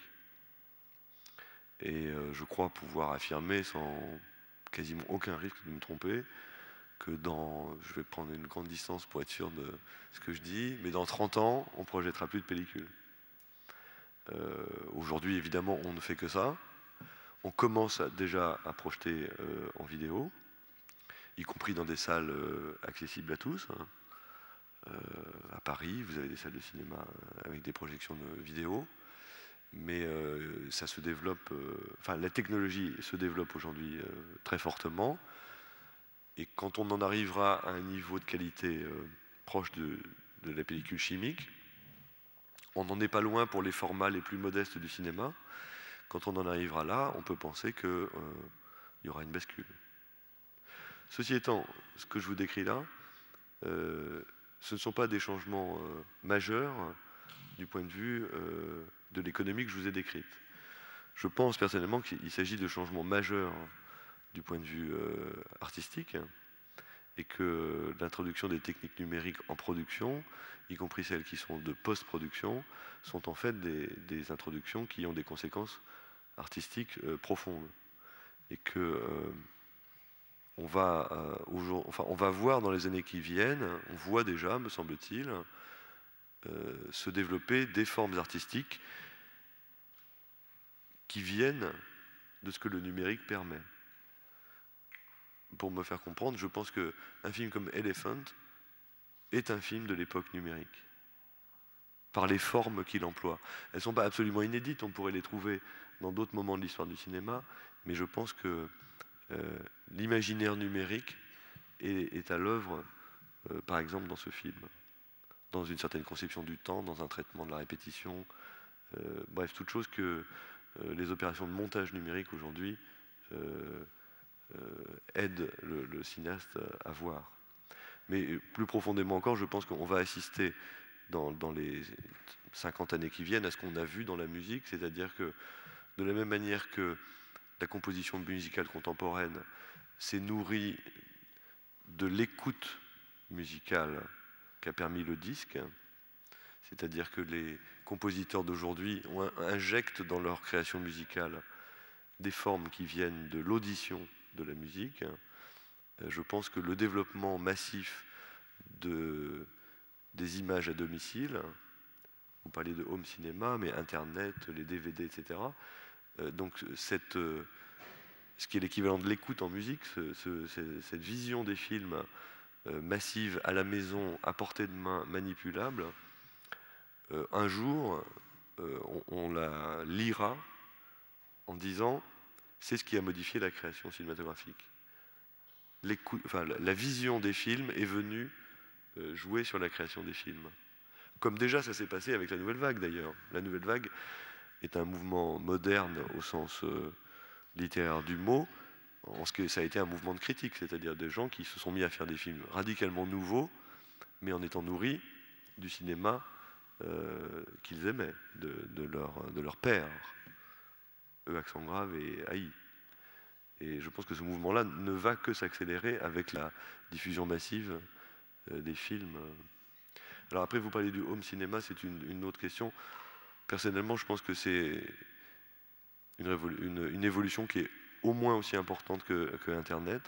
Et euh, je crois pouvoir affirmer, sans quasiment aucun risque de me tromper, que dans, je vais prendre une grande distance pour être sûr de ce que je dis, mais dans trente ans, on ne projettera plus de pellicules. Euh, aujourd'hui, évidemment, on ne fait que ça. On commence à, déjà à projeter euh, en vidéo, y compris dans des salles euh, accessibles à tous. Hein. Euh, à Paris, vous avez des salles de cinéma avec des projections de vidéo, mais euh, ça se développe, euh, enfin la technologie se développe aujourd'hui euh, très fortement, et quand on en arrivera à un niveau de qualité euh, proche de, de la pellicule chimique, on n'en est pas loin pour les formats les plus modestes du cinéma. Quand on en arrivera là, on peut penser qu'il euh, y aura une bascule. Ceci étant, ce que je vous décris là, euh, ce ne sont pas des changements euh, majeurs du point de vue euh, de l'économie que je vous ai décrite. Je pense personnellement qu'il s'agit de changements majeurs du point de vue euh, artistique, et que l'introduction des techniques numériques en production, y compris celles qui sont de post-production, sont en fait des, des introductions qui ont des conséquences artistiques euh, profondes. Et que euh, on va, euh, enfin, on va voir dans les années qui viennent, on voit déjà, me semble-t-il, euh, se développer des formes artistiques qui viennent de ce que le numérique permet. Pour me faire comprendre, je pense qu'un film comme Elephant est un film de l'époque numérique, par les formes qu'il emploie. Elles ne sont pas absolument inédites, on pourrait les trouver dans d'autres moments de l'histoire du cinéma, mais je pense que euh, l'imaginaire numérique est, est à l'œuvre, euh, par exemple, dans ce film, dans une certaine conception du temps, dans un traitement de la répétition, euh, bref, toute chose que euh, les opérations de montage numérique aujourd'hui euh, euh, aident le, le cinéaste à voir. Mais plus profondément encore, je pense qu'on va assister dans, dans les cinquante années qui viennent à ce qu'on a vu dans la musique, c'est-à-dire que de la même manière que la composition musicale contemporaine s'est nourrie de l'écoute musicale qu'a permis le disque, c'est-à-dire que les compositeurs d'aujourd'hui injectent dans leur création musicale des formes qui viennent de l'audition de la musique. Je pense que le développement massif de, des images à domicile. Vous parlez de home cinéma, mais Internet, les D V D, et cetera. Euh, donc cette, euh, ce qui est l'équivalent de l'écoute en musique, ce, ce, cette vision des films euh, massive à la maison, à portée de main, manipulable, euh, un jour, euh, on, on la lira en disant c'est ce qui a modifié la création cinématographique. Enfin, la, la vision des films est venue euh, jouer sur la création des films. Comme déjà ça s'est passé avec la Nouvelle Vague d'ailleurs. La Nouvelle Vague est un mouvement moderne au sens euh, littéraire du mot, en ce que ça a été un mouvement de critique, c'est-à-dire des gens qui se sont mis à faire des films radicalement nouveaux, mais en étant nourris du cinéma euh, qu'ils aimaient, de, de, leur, de leur père, eux accent grave et haï. Et je pense que ce mouvement-là ne va que s'accélérer avec la diffusion massive euh, des films. Alors après, vous parlez du home cinéma, c'est une, une autre question. Personnellement, je pense que c'est une, une, une évolution qui est au moins aussi importante que, que Internet.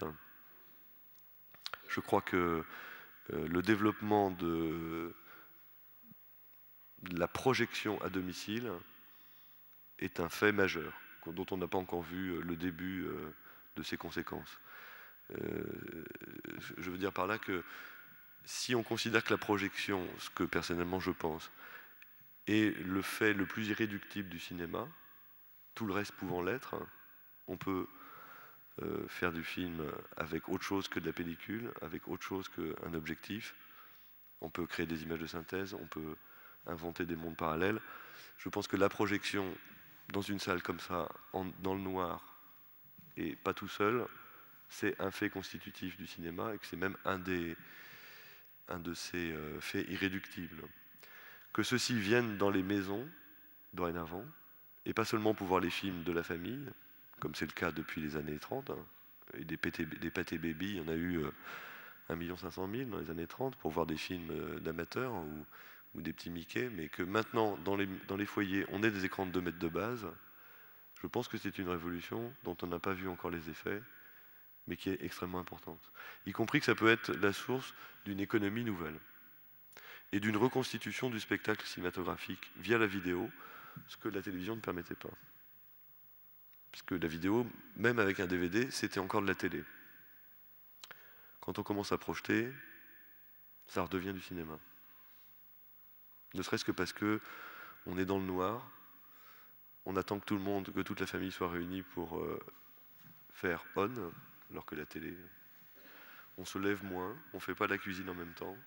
Je crois que euh, le développement de, de la projection à domicile est un fait majeur, dont on n'a pas encore vu le début euh, de ses conséquences. Euh, je veux dire par là que si on considère que la projection, ce que personnellement je pense, est le fait le plus irréductible du cinéma, tout le reste pouvant l'être, on peut euh, faire du film avec autre chose que de la pellicule, avec autre chose qu'un objectif, on peut créer des images de synthèse, on peut inventer des mondes parallèles. Je pense que la projection dans une salle comme ça, en, dans le noir, et pas tout seul, c'est un fait constitutif du cinéma et que c'est même un, des, un de ces euh, faits irréductibles. Que ceux-ci viennent dans les maisons, dorénavant, et pas seulement pour voir les films de la famille, comme c'est le cas depuis les années trente, hein, et des, P T, des pâtés baby, il y en a eu euh, un million cinq cent mille dans les années trente, pour voir des films euh, d'amateurs ou, ou des petits Mickey, mais que maintenant, dans les, dans les foyers, on ait des écrans de deux mètres de base, je pense que c'est une révolution dont on n'a pas vu encore les effets, mais qui est extrêmement importante. Y compris que ça peut être la source d'une économie nouvelle et d'une reconstitution du spectacle cinématographique via la vidéo, ce que la télévision ne permettait pas. Puisque la vidéo, même avec un D V D, c'était encore de la télé. Quand on commence à projeter, ça redevient du cinéma. Ne serait-ce que parce que on est dans le noir, on attend que tout le monde, que toute la famille soit réunie pour euh, faire on, alors que la télé, on se lève moins, on ne fait pas la cuisine en même temps.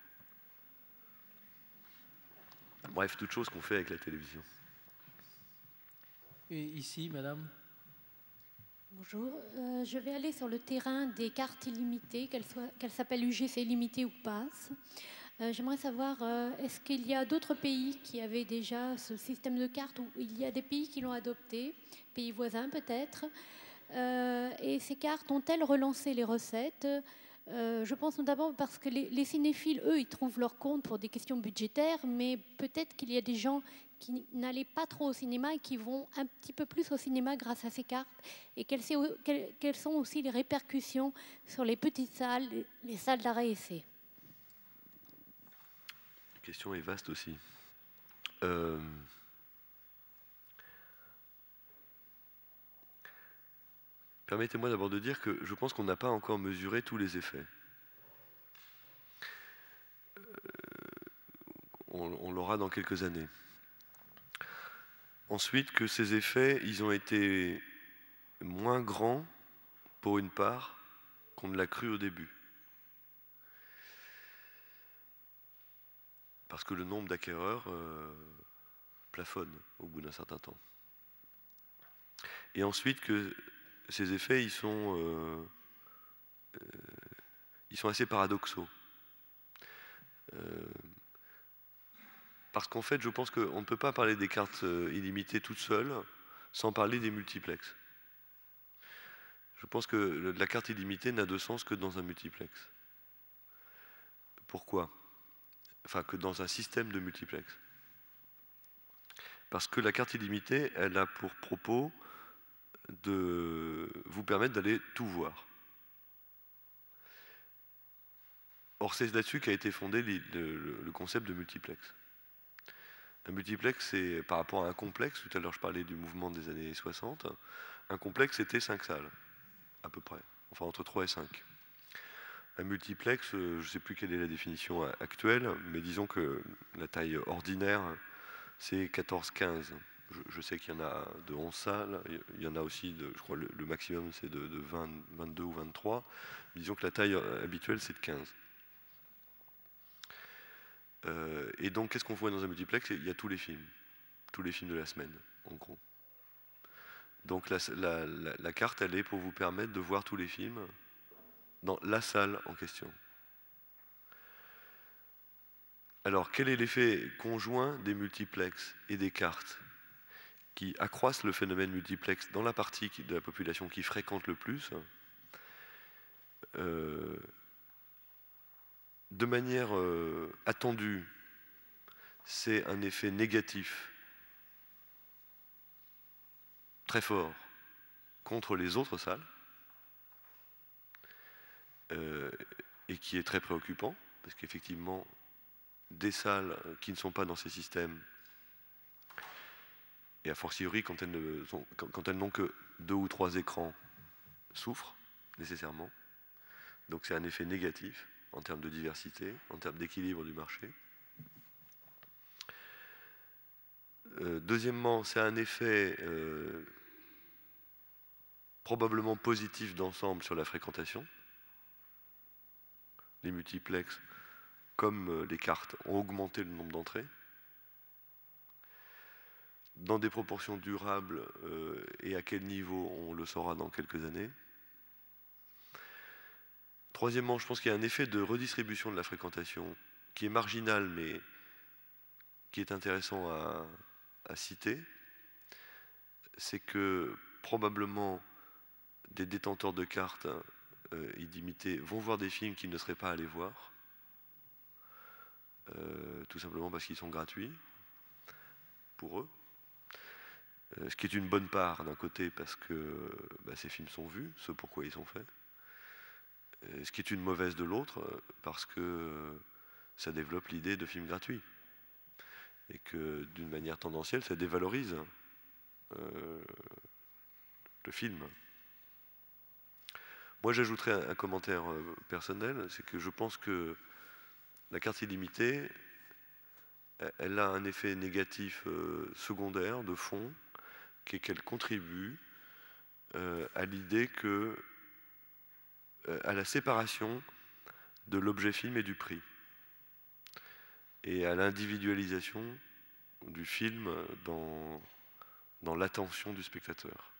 Bref, toutes choses qu'on fait avec la télévision. Et ici, madame ? Bonjour, euh, je vais aller sur le terrain des cartes illimitées, qu'elles qu'elles s'appellent U G C illimité ou pass. Euh, J'aimerais savoir, euh, est-ce qu'il y a d'autres pays qui avaient déjà ce système de cartes, ou il y a des pays qui l'ont adopté, pays voisins peut-être, euh, et ces cartes ont-elles relancé les recettes ? Euh, je pense notamment parce que les, les cinéphiles, eux, ils trouvent leur compte pour des questions budgétaires, mais peut-être qu'il y a des gens qui n'allaient pas trop au cinéma et qui vont un petit peu plus au cinéma grâce à ces cartes. Et quelles, quelles, quelles sont aussi les répercussions sur les petites salles, les salles d'arrêt essai ? La question est vaste aussi. Euh... Permettez-moi d'abord de dire que je pense qu'on n'a pas encore mesuré tous les effets. Euh, on on l'aura dans quelques années. Ensuite, que ces effets, ils ont été moins grands, pour une part, qu'on ne l'a cru au début. Parce que le nombre d'acquéreurs euh, plafonne au bout d'un certain temps. Et ensuite, que ces effets, ils sont, euh, euh, ils sont assez paradoxaux. Euh, parce qu'en fait, je pense qu'on ne peut pas parler des cartes illimitées toutes seules sans parler des multiplexes. Je pense que la carte illimitée n'a de sens que dans un multiplex. Pourquoi ? Enfin, que dans un système de multiplex. Parce que la carte illimitée, elle a pour propos de vous permettre d'aller tout voir. Or, c'est là-dessus qu'a été fondé le, le, le concept de multiplex. Un multiplex, c'est par rapport à un complexe, tout à l'heure je parlais du mouvement des années soixante, un complexe c'était cinq salles, à peu près, enfin entre trois et cinq. Un multiplex, je ne sais plus quelle est la définition actuelle, mais disons que la taille ordinaire, c'est quatorze quinze. Je, je sais qu'il y en a de onze salles, il y en a aussi, de, je crois le, le maximum c'est de, de vingt, vingt-deux ou vingt-trois. Disons que la taille habituelle c'est de quinze. Euh, et donc, qu'est-ce qu'on voit dans un multiplex? Il y a tous les films, tous les films de la semaine, en gros. Donc, la, la, la, la carte, elle est pour vous permettre de voir tous les films dans la salle en question. Alors, quel est l'effet conjoint des multiplex et des cartes qui accroissent le phénomène multiplex dans la partie de la population qui fréquente le plus? euh, De manière euh, attendue, c'est un effet négatif très fort contre les autres salles euh, et qui est très préoccupant parce qu'effectivement, des salles qui ne sont pas dans ces systèmes, et a fortiori quand elles, ne sont, quand, quand elles n'ont que deux ou trois écrans, souffrent nécessairement. Donc c'est un effet négatif en termes de diversité, en termes d'équilibre du marché. Euh, deuxièmement, c'est un effet euh, probablement positif d'ensemble sur la fréquentation. Les multiplex, comme euh, les cartes, ont augmenté le nombre d'entrées. Dans des proportions durables, euh, et à quel niveau, on le saura dans quelques années. Troisièmement, je pense qu'il y a un effet de redistribution de la fréquentation qui est marginal, mais qui est intéressant à, à citer. C'est que probablement des détenteurs de cartes euh, illimités vont voir des films qu'ils ne seraient pas allés voir, euh, tout simplement parce qu'ils sont gratuits pour eux. Euh, ce qui est une bonne part d'un côté parce que bah, ces films sont vus, ce pourquoi ils sont faits. Ce qui est une mauvaise de l'autre, parce que ça développe l'idée de films gratuits. Et que d'une manière tendancielle, ça dévalorise euh, le film. Moi, j'ajouterais un, un commentaire euh, personnel, c'est que je pense que la carte illimitée, elle a un effet négatif euh, secondaire, de fond, qui est qu'elle contribue euh, à l'idée que à la séparation de l'objet film et du prix, et à l'individualisation du film dans, dans l'attention du spectateur.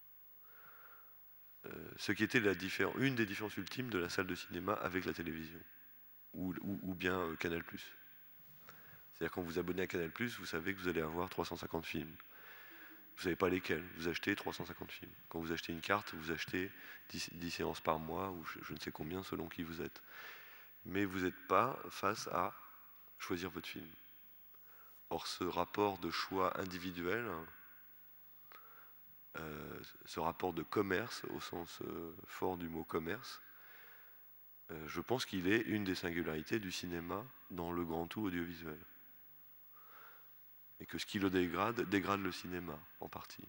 Euh, ce qui était la différence, une des différences ultimes de la salle de cinéma avec la télévision, ou, ou, ou bien euh, Canal plus. C'est-à-dire quand vous vous abonnez à Canal plus, vous savez que vous allez avoir trois cent cinquante films. Vous ne savez pas lesquels, vous achetez trois cent cinquante films. Quand vous achetez une carte, vous achetez dix, dix séances par mois, ou je, je ne sais combien selon qui vous êtes. Mais vous n'êtes pas face à choisir votre film. Or, ce rapport de choix individuel, euh, ce rapport de commerce, au sens euh, fort du mot commerce, euh, je pense qu'il est une des singularités du cinéma dans le grand tout audiovisuel. Et que ce qui le dégrade, dégrade le cinéma, en partie.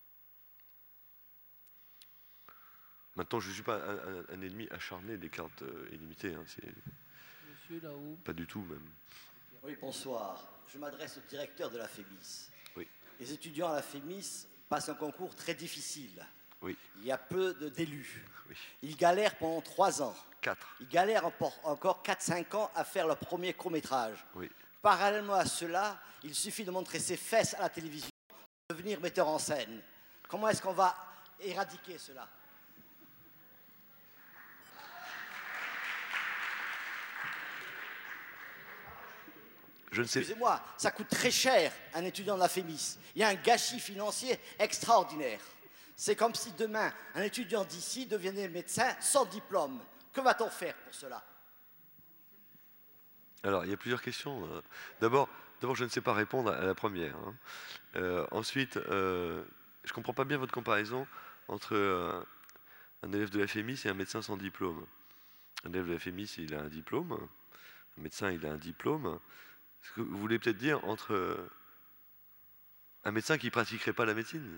Maintenant, je ne suis pas un, un, un ennemi acharné des cartes euh, illimitées. Hein, c'est Monsieur là-haut. Pas du tout, même. Oui, bonsoir. Je m'adresse au directeur de la FEMIS. Oui. Les étudiants à la FEMIS passent un concours très difficile. Oui. Il y a peu d'élus. Oui. Ils galèrent pendant trois ans. Quatre. Ils galèrent encore quatre cinq ans à faire leur premier court-métrage. Oui. Parallèlement à cela, il suffit de montrer ses fesses à la télévision pour devenir metteur en scène. Comment est-ce qu'on va éradiquer cela ? Je ne sais... Excusez-moi, ça coûte très cher un étudiant de la FEMIS. Il y a un gâchis financier extraordinaire. C'est comme si demain, un étudiant d'ici devenait médecin sans diplôme. Que va-t-on faire pour cela ? Alors, il y a plusieurs questions. D'abord, d'abord, je ne sais pas répondre à la première. Hein. Euh, ensuite, euh, je ne comprends pas bien votre comparaison entre euh, un élève de la FEMIS et un médecin sans diplôme. Un élève de la FEMIS, il a un diplôme. Un médecin, il a un diplôme. Ce que vous voulez peut-être dire entre un médecin qui ne pratiquerait pas la médecine.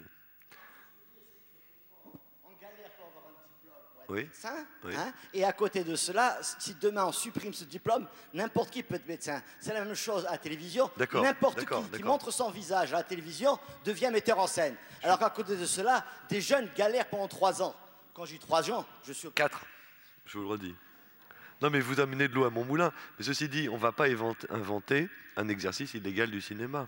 Oui. Médecin, Oui. hein, et à côté de cela, si demain on supprime ce diplôme, n'importe qui peut être médecin. C'est la même chose à la télévision. D'accord, N'importe d'accord, qui qui d'accord. montre son visage à la télévision devient metteur en scène. Alors qu'à côté de cela, des jeunes galèrent pendant trois ans. Quand j'ai trois ans, je suis au Quatre. Je vous le redis. Non, mais vous amenez de l'eau à mon moulin. Mais ceci dit, on ne va pas inventer un exercice illégal du cinéma.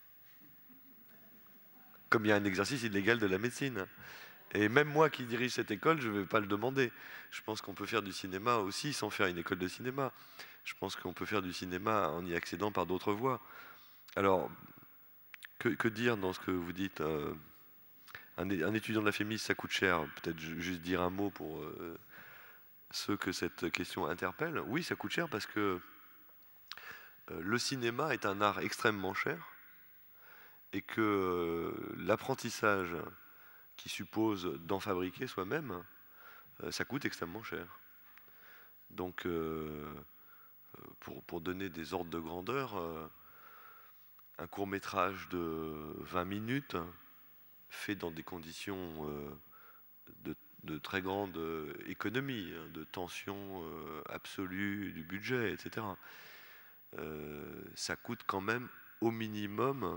Comme il y a un exercice illégal de la médecine. Et même moi qui dirige cette école, je ne vais pas le demander. Je pense qu'on peut faire du cinéma aussi sans faire une école de cinéma. Je pense qu'on peut faire du cinéma en y accédant par d'autres voies. Alors, que, que dire dans ce que vous dites euh, un, un étudiant de la FEMIS, ça coûte cher. Peut-être juste dire un mot pour euh, ceux que cette question interpelle. Oui, ça coûte cher parce que euh, le cinéma est un art extrêmement cher et que euh, l'apprentissage qui suppose d'en fabriquer soi-même, euh, ça coûte extrêmement cher. Donc, euh, pour, pour donner des ordres de grandeur, euh, un court-métrage de vingt minutes, fait dans des conditions euh, de, de très grande économie, hein, de tension euh, absolue du budget, et cetera, euh, ça coûte quand même au minimum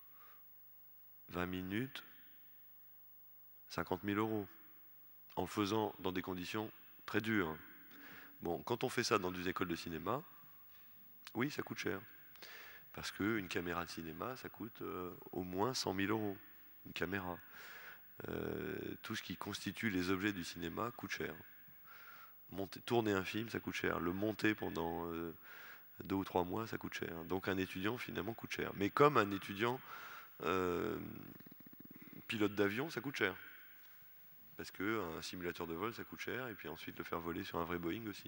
vingt minutes, cinquante mille euros, en le faisant dans des conditions très dures. Bon, quand on fait ça dans des écoles de cinéma, oui, ça coûte cher. Parce qu'une caméra de cinéma, ça coûte euh, au moins cent mille euros, une caméra. Euh, tout ce qui constitue les objets du cinéma coûte cher. Monter, tourner un film, ça coûte cher. Le monter pendant euh, deux ou trois mois, ça coûte cher. Donc un étudiant, finalement, coûte cher. Mais comme un étudiant euh, pilote d'avion, ça coûte cher. Parce qu'un simulateur de vol, ça coûte cher, et puis ensuite le faire voler sur un vrai Boeing aussi.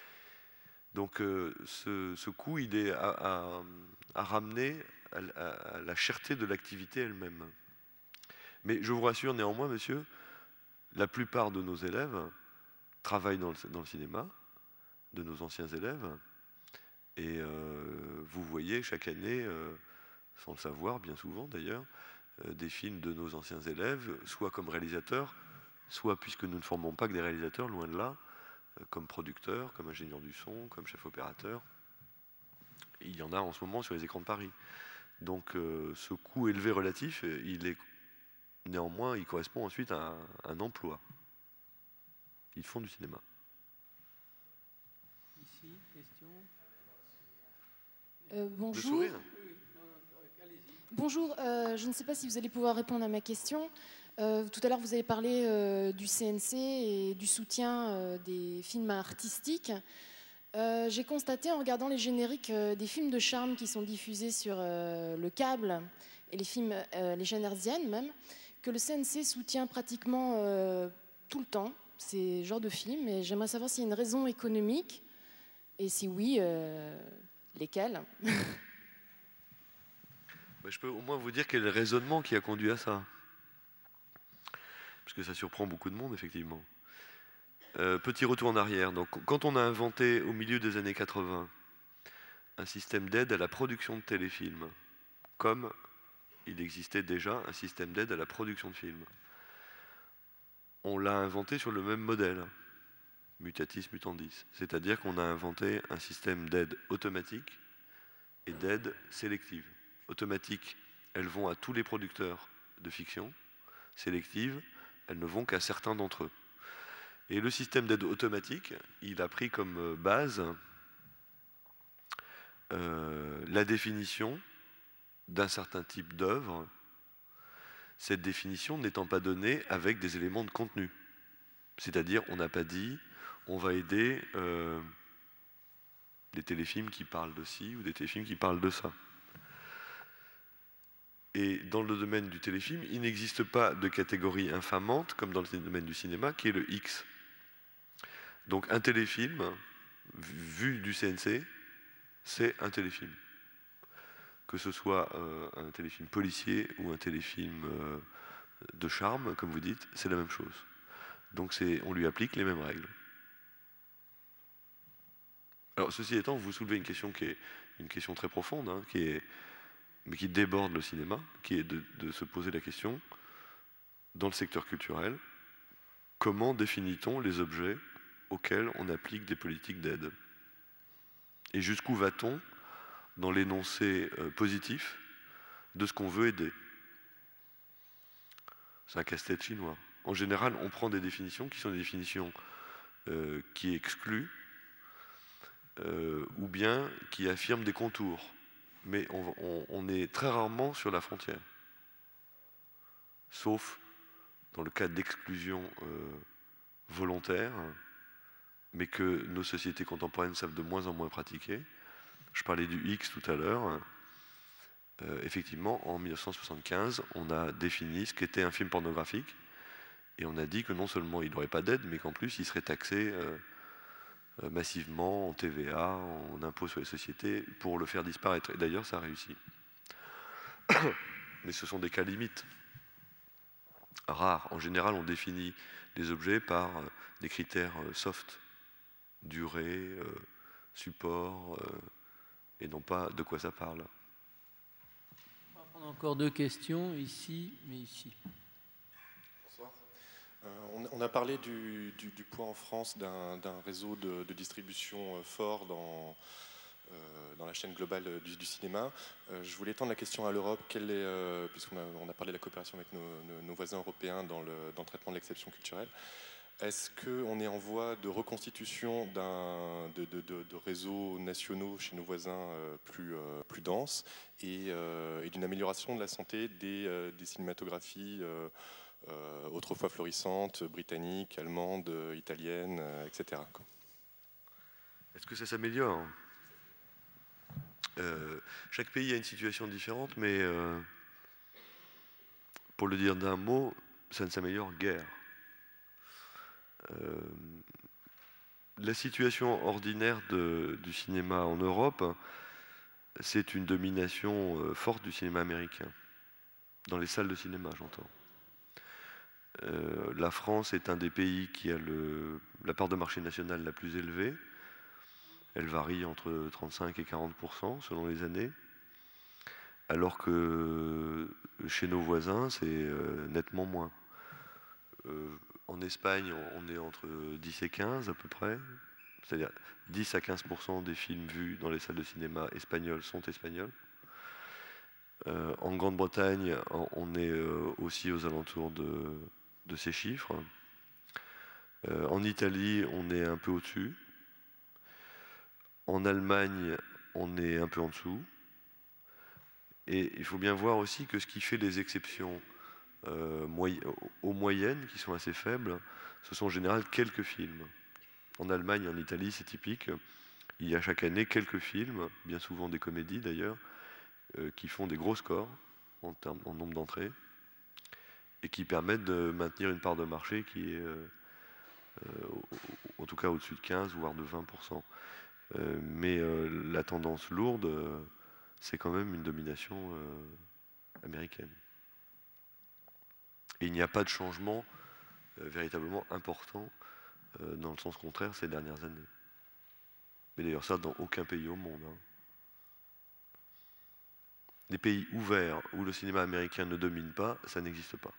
Donc euh, ce, ce coût, il est à, à, à ramener à, à, à la cherté de l'activité elle-même. Mais je vous rassure néanmoins, monsieur, la plupart de nos élèves travaillent dans le, dans le cinéma, de nos anciens élèves, et euh, vous voyez chaque année, euh, sans le savoir bien souvent d'ailleurs, euh, des films de nos anciens élèves, soit comme réalisateurs, soit, puisque nous ne formons pas que des réalisateurs, loin de là, euh, comme producteurs, comme ingénieurs du son, comme chef opérateur. Il y en a en ce moment sur les écrans de Paris. Donc euh, ce coût élevé relatif, il est néanmoins, il correspond ensuite à un, un emploi. Ils font du cinéma. Ici, question. Euh, bonjour. Le sourire. Bonjour, euh, je ne sais pas si vous allez pouvoir répondre à ma question. Euh, tout à l'heure, vous avez parlé euh, du C N C et du soutien euh, des films artistiques. Euh, j'ai constaté en regardant les génériques euh, des films de charme qui sont diffusés sur euh, le câble et les films, euh, les chaînes hertziennes même, que le C N C soutient pratiquement euh, tout le temps ces genres de films. Et j'aimerais savoir s'il y a une raison économique et si oui, euh, lesquelles. Je peux au moins vous dire quel est le raisonnement qui a conduit à ça. Parce que ça surprend beaucoup de monde, effectivement. Euh, petit retour en arrière. Donc, quand on a inventé, au milieu des années quatre-vingts, un système d'aide à la production de téléfilms, comme il existait déjà un système d'aide à la production de films, on l'a inventé sur le même modèle, mutatis mutandis. C'est-à-dire qu'on a inventé un système d'aide automatique et d'aide sélective. Automatique, elles vont à tous les producteurs de fiction. Sélective, elles ne vont qu'à certains d'entre eux. Et le système d'aide automatique, il a pris comme base euh, la définition d'un certain type d'œuvre, cette définition n'étant pas donnée avec des éléments de contenu. C'est-à-dire, on n'a pas dit, on va aider euh, des téléfilms qui parlent de ci ou des téléfilms qui parlent de ça. Et dans le domaine du téléfilm, il n'existe pas de catégorie infamante, comme dans le domaine du cinéma, qui est le X. Donc un téléfilm, vu du C N C, c'est un téléfilm. Que ce soit euh, un téléfilm policier ou un téléfilm euh, de charme, comme vous dites, c'est la même chose. Donc on lui applique les mêmes règles. Alors, ceci étant, vous soulevez une question qui est une question très profonde, hein, qui est, mais qui déborde le cinéma, qui est de, de se poser la question, dans le secteur culturel, comment définit-on les objets auxquels on applique des politiques d'aide? Et jusqu'où va-t-on dans l'énoncé euh, positif de ce qu'on veut aider? C'est un casse-tête chinois. En général, on prend des définitions qui sont des définitions euh, qui excluent euh, ou bien qui affirment des contours. Mais on, on, on est très rarement sur la frontière. Sauf dans le cas d'exclusion euh, volontaire, mais que nos sociétés contemporaines savent de moins en moins pratiquer. Je parlais du X tout à l'heure. Euh, effectivement, en mille neuf cent soixante-quinze, on a défini ce qu'était un film pornographique, et on a dit que non seulement il n'aurait pas d'aide, mais qu'en plus il serait taxé euh, euh, massivement en T V A, en impôt sur les sociétés, pour le faire disparaître. Et d'ailleurs, ça a réussi. Mais ce sont des cas limites, rares. En général, on définit les objets par euh, des critères euh, soft, durée, euh, support, euh, et non pas de quoi ça parle. On va prendre encore deux questions, ici, mais ici. Bonsoir. Euh, on, on a parlé du, du, du poids en France d'un, d'un réseau de, de distribution fort dans, euh, dans la chaîne globale du, du cinéma. Euh, je voulais tendre la question à l'Europe, quelle est, euh, puisqu'on a, on a parlé de la coopération avec nos, nos, nos voisins européens dans le, dans le traitement de l'exception culturelle. Est-ce qu'on est en voie de reconstitution d'un, de, de, de, de réseaux nationaux chez nos voisins euh, plus, euh, plus denses et, euh, et d'une amélioration de la santé des, euh, des cinématographies euh, euh, autrefois florissantes, britanniques, allemandes, italiennes, euh, et cetera. Est-ce que ça s'améliore? euh, Chaque pays a une situation différente, mais euh, pour le dire d'un mot, ça ne s'améliore guère. Euh, la situation ordinaire de, du cinéma en Europe, c'est une domination euh, forte du cinéma américain. Dans les salles de cinéma, j'entends. Euh, la France est un des pays qui a le, la part de marché national la plus élevée. Elle varie entre trente-cinq et quarante pour cent selon les années. Alors que chez nos voisins, c'est euh, nettement moins. Euh, En Espagne, on est entre dix et quinze à peu près, c'est-à-dire dix à quinze pour cent des films vus dans les salles de cinéma espagnoles sont espagnols. Euh, en Grande-Bretagne, on est euh, aussi aux alentours de, de ces chiffres. Euh, en Italie, on est un peu au-dessus. En Allemagne, on est un peu en dessous. Et il faut bien voir aussi que ce qui fait les exceptions Euh, moy- aux moyennes, qui sont assez faibles, ce sont en général quelques films. En Allemagne et en Italie, c'est typique. Il y a chaque année quelques films, bien souvent des comédies d'ailleurs, euh, qui font des gros scores en, termes, en nombre d'entrées et qui permettent de maintenir une part de marché qui est euh, euh, en tout cas au-dessus de quinze voire de vingt pour cent. Euh, mais euh, la tendance lourde, euh, c'est quand même une domination euh, américaine. Et il n'y a pas de changement euh, véritablement important euh, dans le sens contraire ces dernières années. Mais d'ailleurs ça dans aucun pays au monde. Hein. Les pays ouverts où le cinéma américain ne domine pas, ça n'existe pas.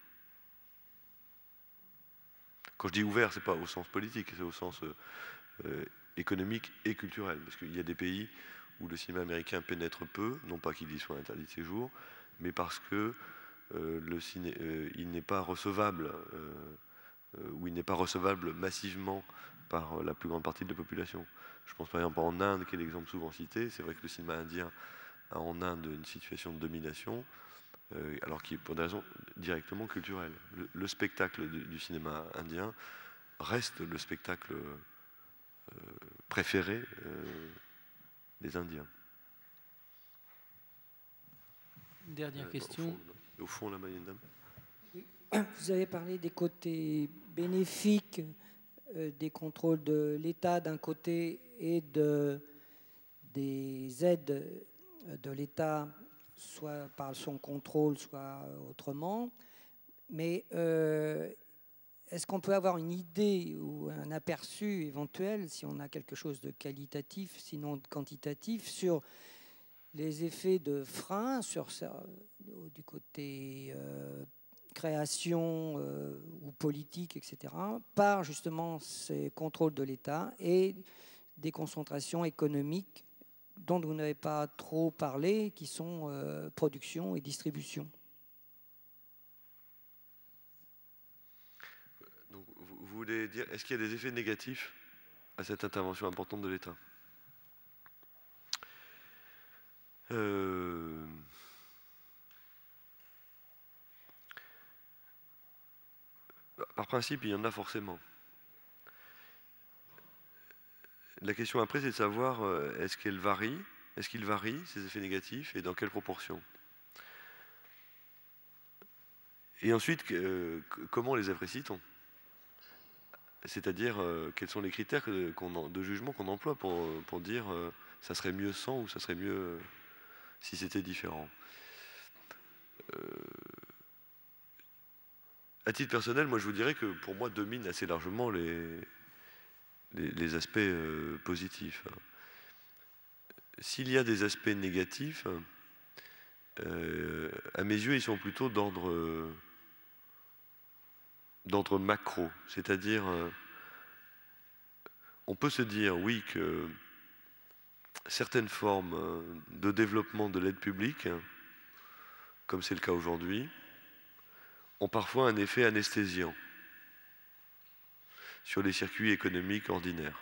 Quand je dis ouvert, c'est pas au sens politique, c'est au sens euh, euh, économique et culturel. Parce qu'il y a des pays où le cinéma américain pénètre peu, non pas qu'il y soit interdit de séjour, mais parce que Euh, le ciné, euh, il n'est pas recevable euh, euh, ou il n'est pas recevable massivement par euh, la plus grande partie de la population. Je pense par exemple en Inde, qui est l'exemple souvent cité. C'est vrai que le cinéma indien a en Inde une situation de domination, euh, alors qu'il est pour des raisons directement culturelles. Le, le spectacle du, du cinéma indien reste le spectacle euh, préféré euh, des Indiens. Une dernière Euh, question. Au fond, là-bas, il y a une dame. Oui. Vous avez parlé des côtés bénéfiques euh, des contrôles de l'État d'un côté et de, des aides de l'État, soit par son contrôle, soit autrement. Mais euh, est-ce qu'on peut avoir une idée ou un aperçu éventuel, si on a quelque chose de qualitatif, sinon de quantitatif, sur les effets de frein sur ça, du côté euh, création euh, ou politique, et cetera, par justement ces contrôles de l'État et des concentrations économiques dont vous n'avez pas trop parlé, qui sont euh, production et distribution. Donc, vous voulez dire, est-ce qu'il y a des effets négatifs à cette intervention importante de l'État? euh... Par principe, il y en a forcément. La question après, c'est de savoir, est-ce qu'elle varie, est-ce qu'il varie, ces effets négatifs, et dans quelle proportion? Et ensuite, euh, comment les apprécie-t-on? C'est-à-dire, euh, quels sont les critères que, qu'on, de jugement qu'on emploie pour, pour dire euh, ça serait mieux sans ou ça serait mieux euh, si c'était différent. euh, À titre personnel, moi je vous dirais que pour moi domine assez largement les, les, les aspects euh, positifs. S'il y a des aspects négatifs, euh, à mes yeux, ils sont plutôt d'ordre euh, d'ordre macro, c'est-à-dire euh, on peut se dire oui que certaines formes de développement de l'aide publique, comme c'est le cas aujourd'hui, ont parfois un effet anesthésiant sur les circuits économiques ordinaires.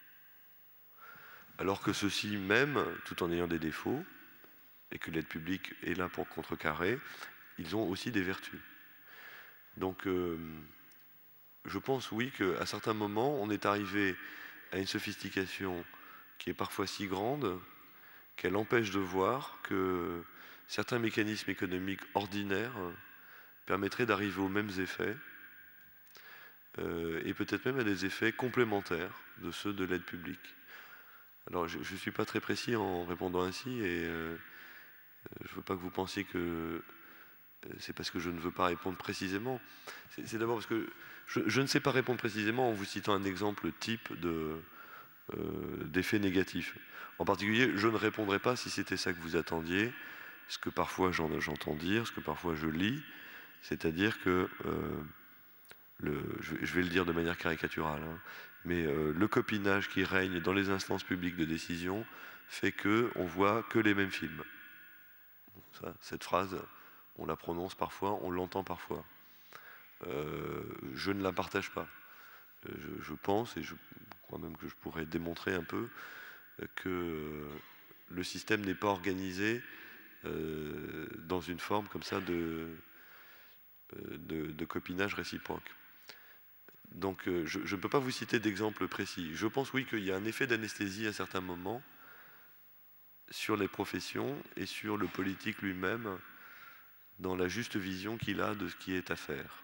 Alors que ceux-ci même, tout en ayant des défauts, et que l'aide publique est là pour contrecarrer, ils ont aussi des vertus. Donc, euh, je pense, oui, qu'à certains moments, on est arrivé à une sophistication qui est parfois si grande qu'elle empêche de voir que certains mécanismes économiques ordinaires permettraient d'arriver aux mêmes effets, euh, et peut-être même à des effets complémentaires de ceux de l'aide publique. Alors, je ne suis pas très précis en répondant ainsi, et euh, je ne veux pas que vous pensiez que c'est parce que je ne veux pas répondre précisément. C'est, c'est d'abord parce que je, je ne sais pas répondre précisément en vous citant un exemple type de, euh, d'effet négatif. En particulier, je ne répondrai pas si c'était ça que vous attendiez, ce que parfois j'en, j'entends dire, ce que parfois je lis, c'est-à-dire que, euh, le, je, je vais le dire de manière caricaturale, hein, mais euh, le copinage qui règne dans les instances publiques de décision fait qu'on voit que les mêmes films. Ça, cette phrase, on la prononce parfois, on l'entend parfois. Euh, je ne la partage pas. Je, je pense, et je crois même que je pourrais démontrer un peu, que le système n'est pas organisé euh, dans une forme comme ça de, de, de copinage réciproque. Donc euh, je, je ne peux pas vous citer d'exemple précis. Je pense, oui, qu'il y a un effet d'anesthésie à certains moments sur les professions et sur le politique lui-même, dans la juste vision qu'il a de ce qui est à faire.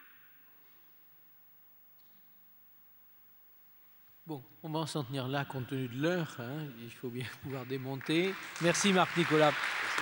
Bon, on va s'en tenir là compte tenu de l'heure, hein. Il faut bien pouvoir démonter. Merci Marc Nicolas.